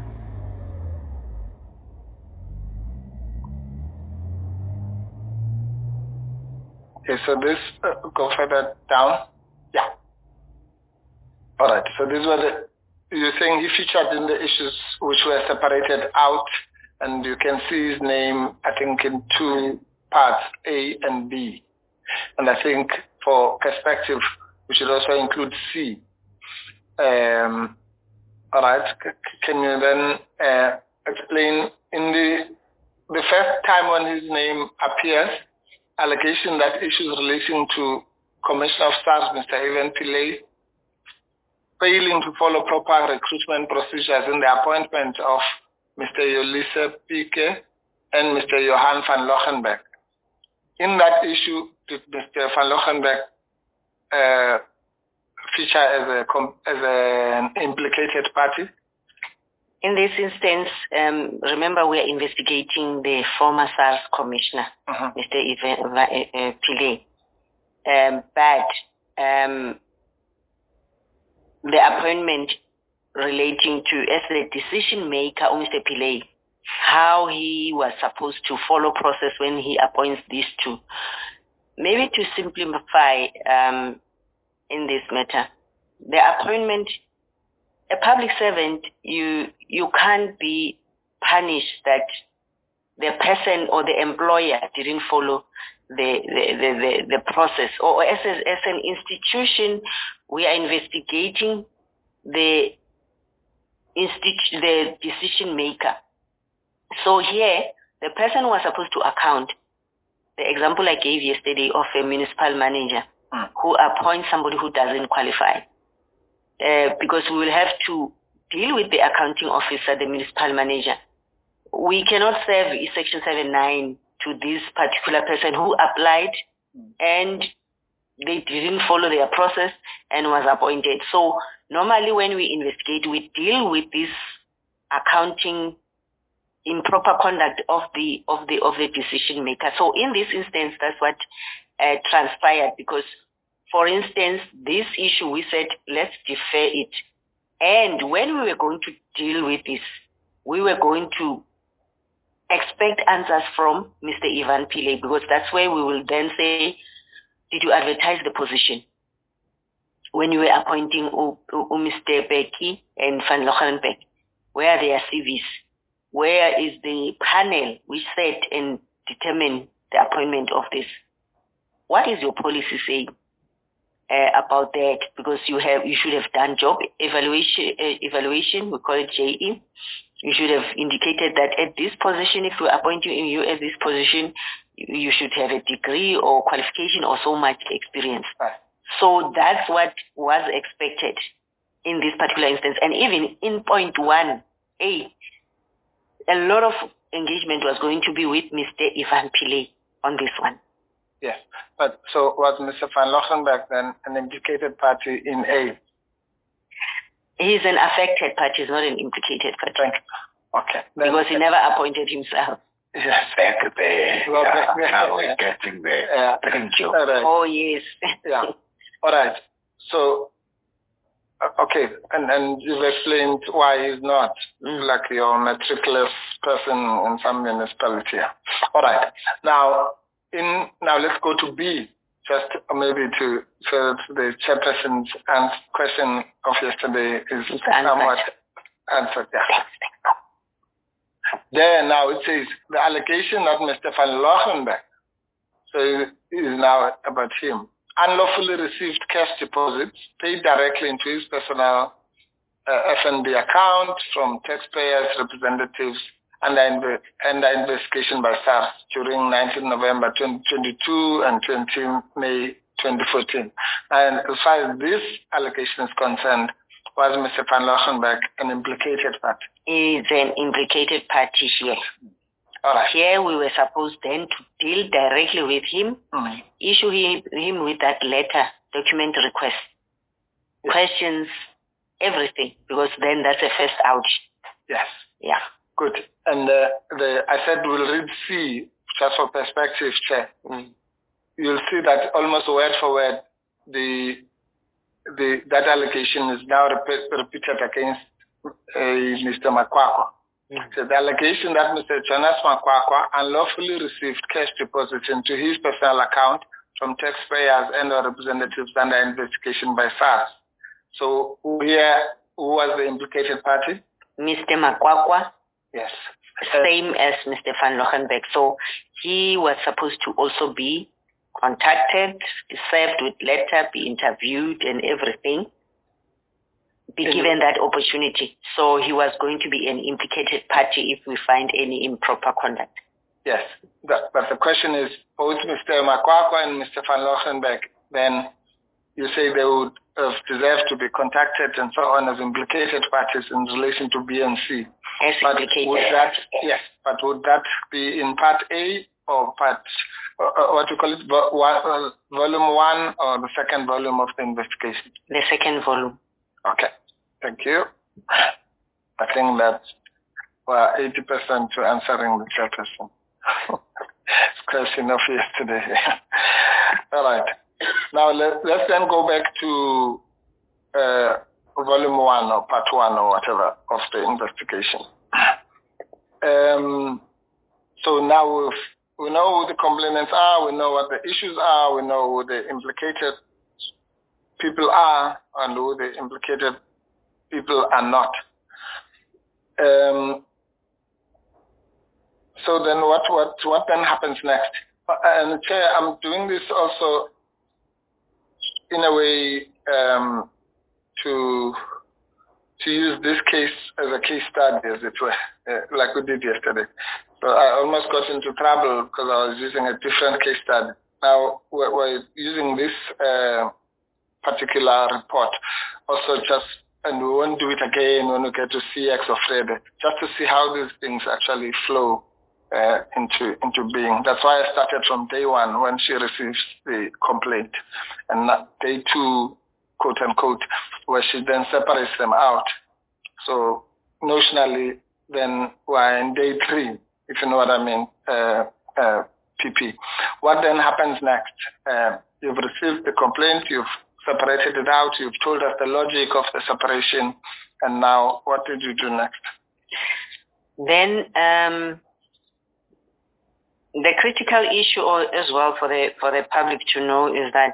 Okay, so this, go further down. Yeah. All right, so these were you're saying he featured in the issues which were separated out, and you can see his name, I think, in 2 parts, A and B. And I think for perspective, we should also include C. All right, can you then explain in the first time when his name appears, allegation that issues relating to Commissioner of SARS, Mr. Evan Pillay, failing to follow proper recruitment procedures in the appointment of Mr. Yolise Pique and Mr. Johan van Lochenberg. In that issue, did Mr. van Lochenberg feature as an implicated party? In this instance, remember we are investigating the former SARS commissioner, Mr. Evan Pillay. But the appointment relating to, as the decision maker, Mr. Pillay, how he was supposed to follow process when he appoints these 2. Maybe to simplify in this matter, the appointment, a public servant, you can't be punished that the person or the employer didn't follow the process. Or as an institution, we are investigating the decision maker. So here, the person was supposed to account. The example I gave yesterday of a municipal manager who appoints somebody who doesn't qualify. Because we will have to deal with the accounting officer, the municipal manager. We cannot serve Section 7.9 to this particular person who applied and they didn't follow their process and was appointed. So normally when we investigate, we deal with this accounting improper conduct of the decision maker. So in this instance, that's what transpired, because, for instance, this issue, we said, let's defer it. And when we were going to deal with this, we were going to expect answers from Mr. Ivan Pillay, because that's where we will then say, did you advertise the position? When you were appointing Mr. Becky and Van Lochenbeck, where are their CVs? Where is the panel which set and determined the appointment of this? What is your policy saying about that? Because you should have done job evaluation, we call it JE. You should have indicated that at this position, if we appoint you at this position, you should have a degree or qualification or so much experience. Right. So that's what was expected in this particular instance. And even in point 1A, a lot of engagement was going to be with Mr. Ivan Pillay on this one. Yes, but so was Mr. Van Lochenbeck then an implicated party in A? He's an affected party, he's not an implicated party. Thank you. Okay. Then, because he never appointed himself. Yes. Back there. Well, now we're getting there. Yeah. Thank you. Right. Oh, yes. Yeah. All right. So, okay, and you've explained why he's not like your matriculous person in some municipality. All right. Now let's go to B. Just maybe so that the chairperson's question of yesterday is somewhat answered. Yeah. There now it says the allegation that Mr. Van Lochenbeck, so is now about him, unlawfully received cash deposits paid directly into his personal FNB account from taxpayers, representatives, under investigation by SARS during 19 November 2022 and 20 May 2014. And as far as this allegation is concerned, was Mr. Van Lochenbeck an implicated party? He is an implicated party here. All right. Here we were supposed then to deal directly with him, issue him with that letter, document request, questions, everything, because then that's a first out. Yes. Yeah. Good. And I said we'll read C, just for perspective, Chair. You'll see that almost word for word, that allegation is now repeated against Mr. Makwakwa. So the allegation that Mr. Jonas Makwakwa unlawfully received cash deposits into his personal account from taxpayers and or representatives under investigation by SARS. So who was the implicated party? Mr. Makwakwa. Yes. Same as Mr. Van Lochenbeck. So he was supposed to also be contacted, be served with letter, be interviewed and everything, be given that opportunity. So he was going to be an implicated party if we find any improper conduct. Yes, but the question is, both Mr. Makwakwa and Mr. Van Lochenbeck, then you say they would have deserved to be contacted and so on as implicated parties in relation to B and C. As implicated. But would that be in part A or part, what you call it, volume 1 or the second volume of the investigation? The second volume. Okay, thank you. I think that's 80% to answering the chairperson. Question of yesterday. All right. Now let's then go back to volume 1 or part 1 or whatever of the investigation. So now we know who the complainants are, we know what the issues are, we know who the implicated people are and who the implicated people are not. So then what then happens next? And Chair, I'm doing this also in a way to use this case as a case study, as it were, like we did yesterday. So I almost got into trouble because I was using a different case study. Now we're using this particular report also and we won't do it again when we get to CX or Friday, just to see how these things actually flow into being. That's why I started from day 1 when she receives the complaint, and not day 2, quote unquote, where she then separates them out. So notionally, then we're in day 3, if you know what I mean, PP. What then happens next? You've received the complaint, you've separated it out, you've told us the logic of the separation, and now what did you do next? Then, The critical issue as well for the public to know is that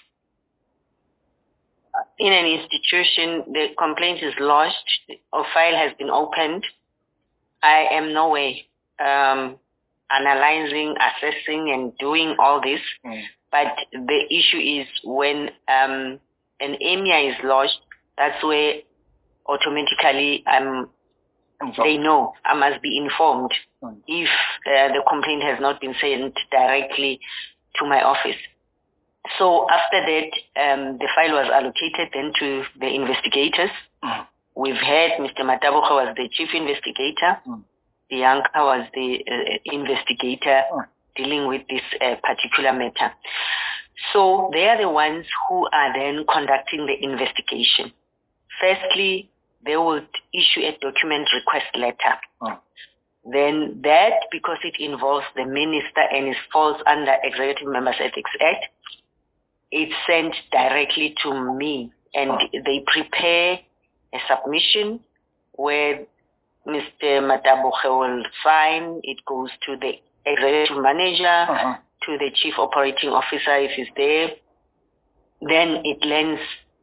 in an institution, the complaint is lodged, a file has been opened. I am no way analyzing, assessing, and doing all this. But the issue is when an EMIA is lodged, that's where automatically they know I must be informed if the complaint has not been sent directly to my office. So after that, the file was allocated then to the investigators. We've had Mr. Mataboge was the chief investigator. Bianca was the investigator dealing with this particular matter. So they are the ones who are then conducting the investigation. Firstly, they would issue a document request letter. Then that, because it involves the minister and it falls under Executive Members Ethics Act, it's sent directly to me, and they prepare a submission where Mr. Mataboge will sign. It goes to the executive manager, to the chief operating officer if he's there. Then it lands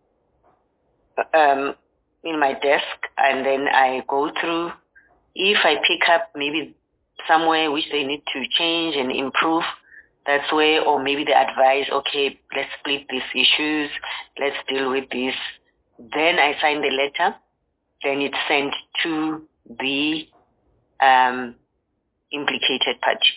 in my desk, and then I go through. If I pick up maybe somewhere which they need to change and improve, that's where, or maybe they advise, okay, let's split these issues, let's deal with this. Then I sign the letter, then it's sent to the implicated party.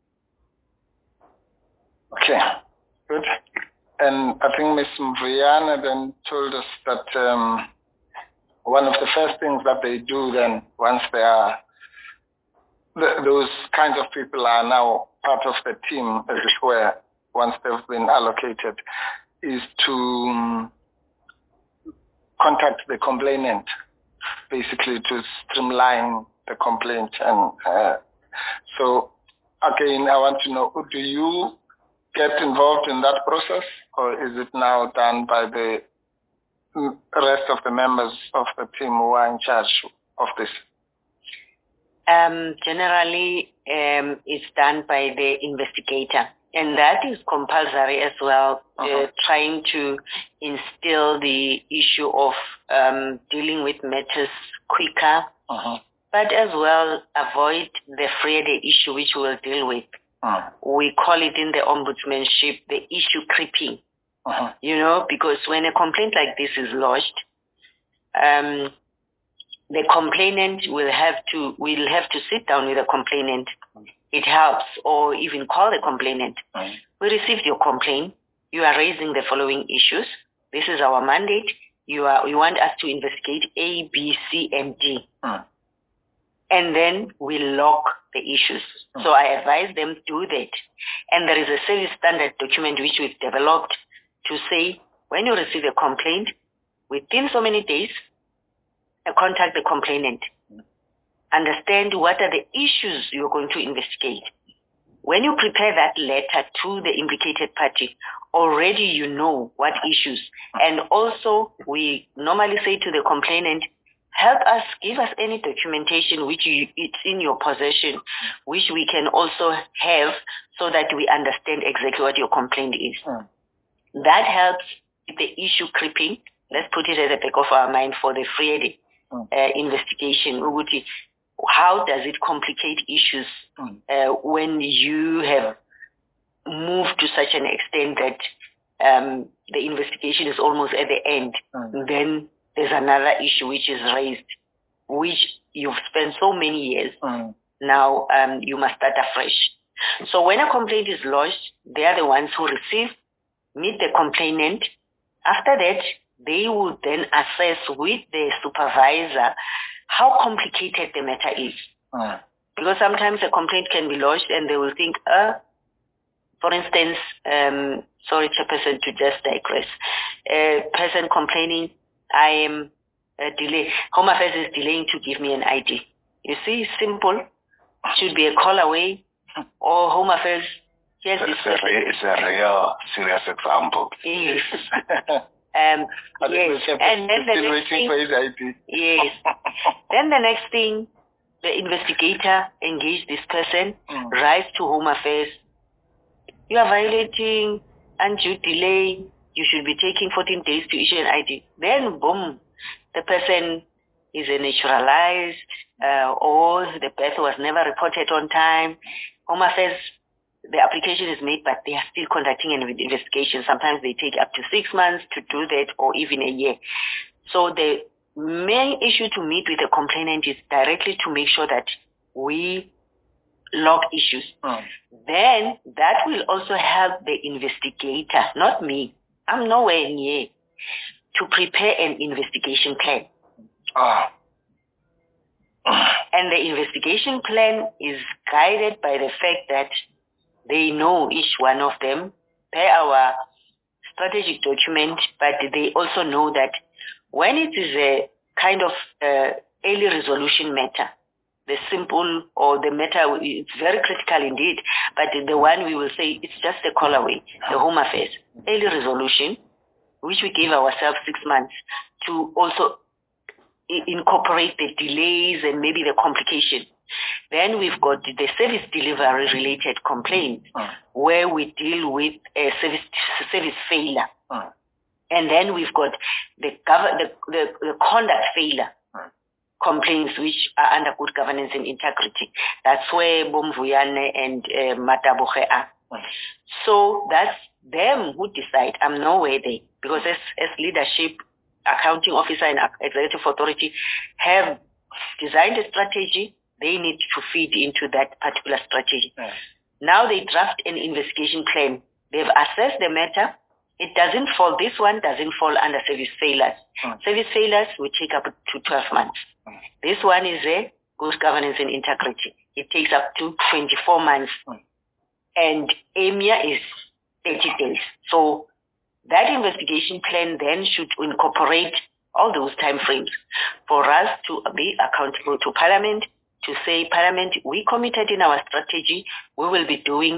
Okay, good. And I think Ms. Mvuyana then told us that one of the first things that they do then, once they are, those kinds of people are now part of the team, as it were, once they've been allocated, is to contact the complainant, basically to streamline the complaint. And so, again, I want to know, do you get involved in that process, or is it now done by the rest of the members of the team who are in charge of this? Generally, it's done by the investigator, and that is compulsory as well, trying to instill the issue of dealing with matters quicker, but as well avoid the Friday issue which we'll deal with. We call it in the ombudsmanship the issue creeping, you know, because when a complaint like this is lodged, the complainant will have to sit down with the complainant. It helps, or even call the complainant. We received your complaint. You are raising the following issues. This is our mandate. You want us to investigate A, B, C, and D. And then we log the issues. So I advise them do that. And there is a service standard document which we've developed to say, when you receive a complaint, within so many days, contact the complainant. Understand what are the issues you're going to investigate. When you prepare that letter to the implicated party, already you know what issues. And also, we normally say to the complainant, help us, give us any documentation which it's in your possession, which we can also have so that we understand exactly what your complaint is. That helps with the issue creeping. Let's put it at the back of our mind for the Friday investigation. How does it complicate issues when you have moved to such an extent that the investigation is almost at the end? Then there's another issue which is raised, which you've spent so many years. Now you must start afresh. So when a complaint is lodged, they are the ones who receive, meet the complainant. After that, they will then assess with the supervisor how complicated the matter is. Because sometimes a complaint can be lodged and they will think, for instance, sorry, Chairperson, to just digress, a person complaining, I am delayed. Home Affairs is delaying to give me an ID. You see, simple. Should be a call away. Or Home Affairs, yes, it's a real serious example. Yes. Yes. And then the next thing, for his ID. Yes. Then the next thing, the investigator engaged this person, writes to Home Affairs, you are violating undue delay, you should be taking 14 days to issue an ID. Then, boom, the person is naturalized, or the birth was never reported on time. Home Affairs, the application is made, but they are still conducting an investigation. Sometimes they take up to 6 months to do that, or even a year. So the main issue to meet with the complainant is directly to make sure that we log issues. Then that will also help the investigator, not me. I'm nowhere near, to prepare an investigation plan. And the investigation plan is guided by the fact that they know each one of them per our strategic document, but they also know that when it is a kind of early resolution matter, the simple or the matter, it's very critical indeed, but the one we will say it's just a call away, the Home Affairs, early resolution, which we give ourselves 6 months to also incorporate the delays and maybe the complication. Then we've got the service delivery related complaints where we deal with a service failure. And then we've got the conduct failure complaints which are under good governance and integrity. That's where Bomvuyane and Mataboge are. So that's them who decide. I'm nowhere there, because as leadership, accounting officer and executive authority have designed a strategy, they need to feed into that particular strategy. Now they draft an investigation plan. They've assessed the matter. It doesn't fall, this one doesn't fall under service failures. Service failures will take up to 12 months. This one is a good governance and integrity. It takes up to 24 months. And EMIA is 30 days. So that investigation plan then should incorporate all those time frames for us to be accountable to Parliament, to say, Parliament, we committed in our strategy, we will be doing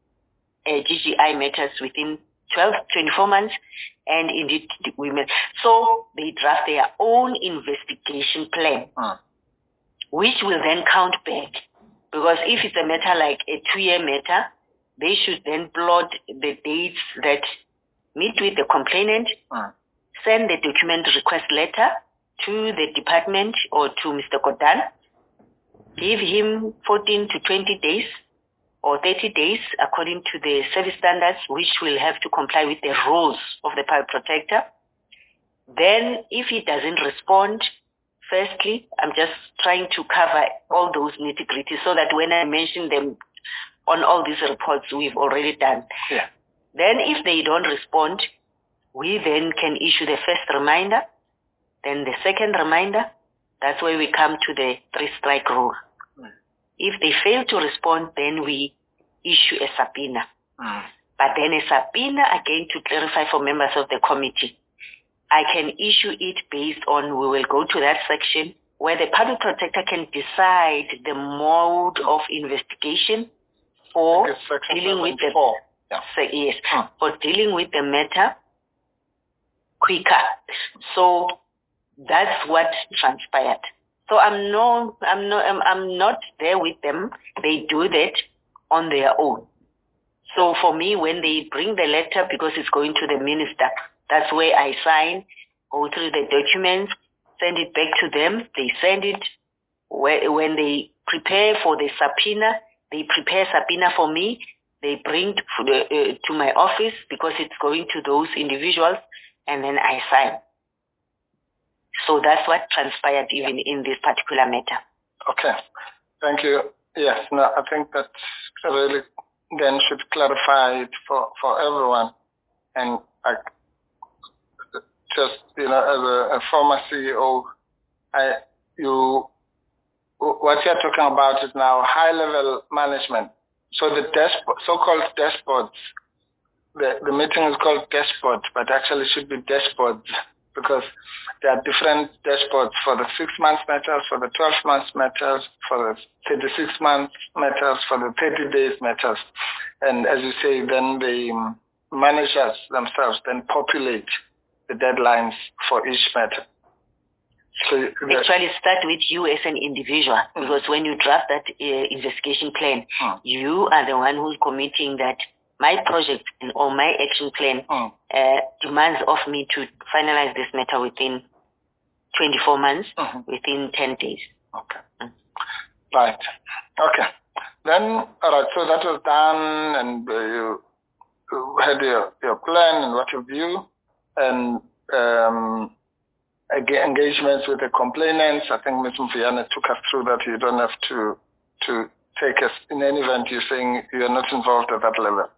GGI matters within 24 months, and indeed women. So they draft their own investigation plan, which will then count back. Because if it's a matter like a 2-year matter, they should then plot the dates that meet with the complainant, send the document request letter to the department or to Mr. Kodan, give him 14 to 20 days or 30 days according to the service standards, which will have to comply with the rules of the public protector. Then if he doesn't respond, firstly, I'm just trying to cover all those nitty-gritty so that when I mention them on all these reports we've already done. Then if they don't respond, we then can issue the first reminder, then the second reminder. That's where we come to the 3-strike rule. If they fail to respond, then we issue a subpoena. But then a subpoena, again, to clarify for members of the committee, I can issue it based on, we will go to that section, where the public protector can decide the mode of investigation for dealing with the for dealing with the matter quicker. So that's what transpired. So I'm not there with them. They do that on their own. So for me, when they bring the letter, because it's going to the minister, that's where I sign, go through the documents, send it back to them. They send it. When they prepare for the subpoena, they prepare subpoena for me. They bring to my office, because it's going to those individuals, and then I sign. So that's what transpired even in this particular matter. Okay. Thank you. Yes, no, I think that really then should clarify it for everyone. And just, as a former CEO, what you're talking about is now high-level management. So the so-called despots, the meeting is called despot, but actually it should be despots, because there are different despots for the 6 months matters, for the 12 months matters, for the 36 months matters, for the 30 days matters. And as you say, then the managers themselves then populate the deadlines for each matter. actually start with you as an individual, because when you draft that investigation plan, you are the one who's committing that my project or my action plan demands of me to finalize this matter within 24 months, within 10 days. Okay. Right. Okay. Then, all right, so that was done, and you had your plan and what have you, and engagements with the complainants. I think Ms. Mfuyane took us through that. You don't have to take us, in any event, you're saying you're not involved at that level.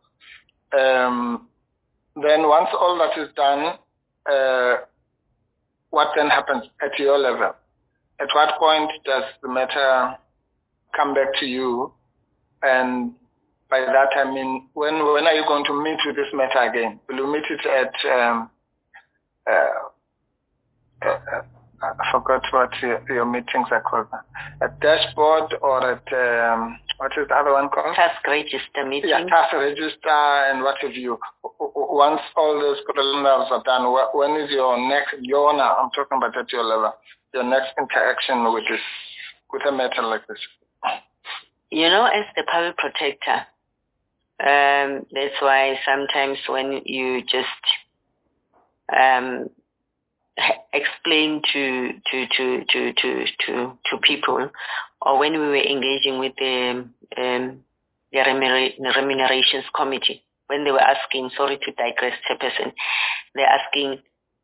Then once all that is done, what then happens at your level? At what point does the matter come back to you? And by that I mean, when are you going to meet with this matter again? Will you meet it at, I forgot what your meetings are called, at dashboard or at, what is the other one called? Task register meeting. Yeah, task register and what have you. Once all those preliminaries are done, when is your next, I'm talking about at your level, your next interaction with a matter like this? You know, as the public protector, that's why sometimes when you just explain to people, or when we were engaging with the remunerations committee, when they were asking, sorry to digress, Chairperson, they're asking,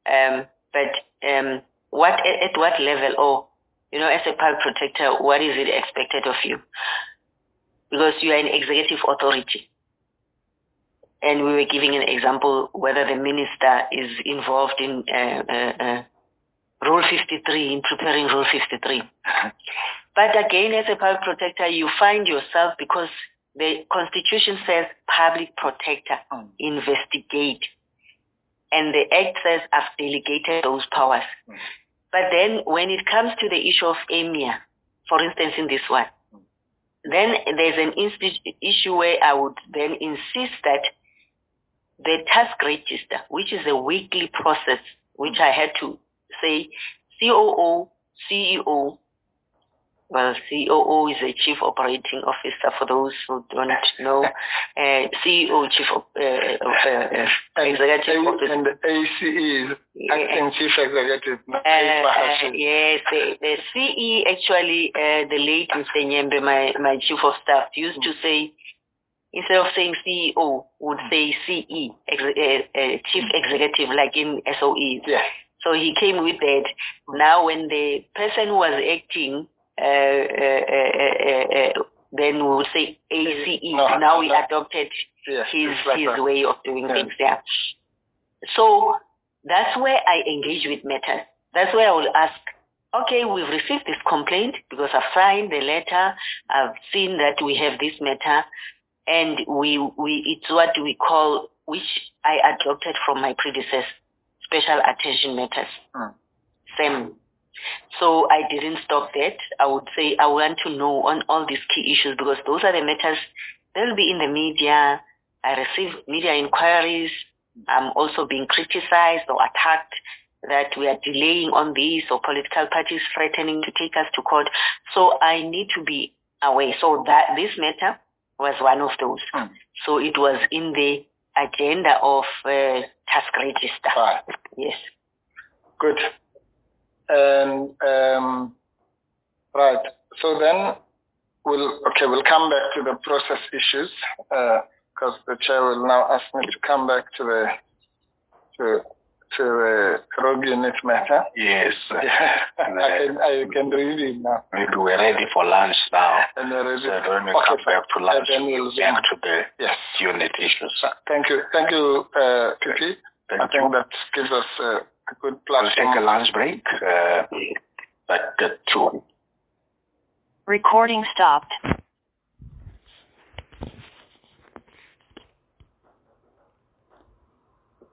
what at what level, or you know, as a public protector, what is it expected of you? Because you are an executive authority. And we were giving an example whether the minister is involved in Rule 53, in preparing Rule 53. But again, as a public protector, you find yourself, because the Constitution says public protector, investigate. And the Act says I've delegated those powers. But then when it comes to the issue of EMIA, for instance, in this one, then there's an issue where I would then insist that the task register, which is a weekly process, which I had to say COO, CEO, well, COO is a Chief Operating Officer for those who don't know, CEO, Chief Executive Officer. And the ACE is Acting Chief Executive. Yes, the CE actually, the late Mr. Nyembe, my Chief of Staff, used to say, instead of saying CEO, would say CE, Chief Executive, like in SOE. Yeah. So he came with that. Now when the person who was acting, then we would say ACE. No, now we adopted his way of doing things there. So that's where I engage with matters. That's where I will ask, okay, we've received this complaint because I've signed the letter, I've seen that we have this matter, and it's what we call, which I adopted from my predecessor, special attention matters. Same. So I didn't stop that. I would say I want to know on all these key issues, because those are the matters that will be in the media. I receive media inquiries. I'm also being criticized or attacked that we are delaying on this, or political parties threatening to take us to court. So I need to be aware. So that this matter was one of those. So it was in the agenda of task register. Right. Yes. Good. And right. So then we'll come back to the process issues, because the chair will now ask me to come back to the rogue unit matter. Yes. I can read it now. Maybe we're ready for lunch now. And we're ready. So when we come back to lunch, we'll back to the unit issues. Thank you. Thank you, Kiki. I think that gives us a good platform. We'll take a lunch break at 2. Recording stopped.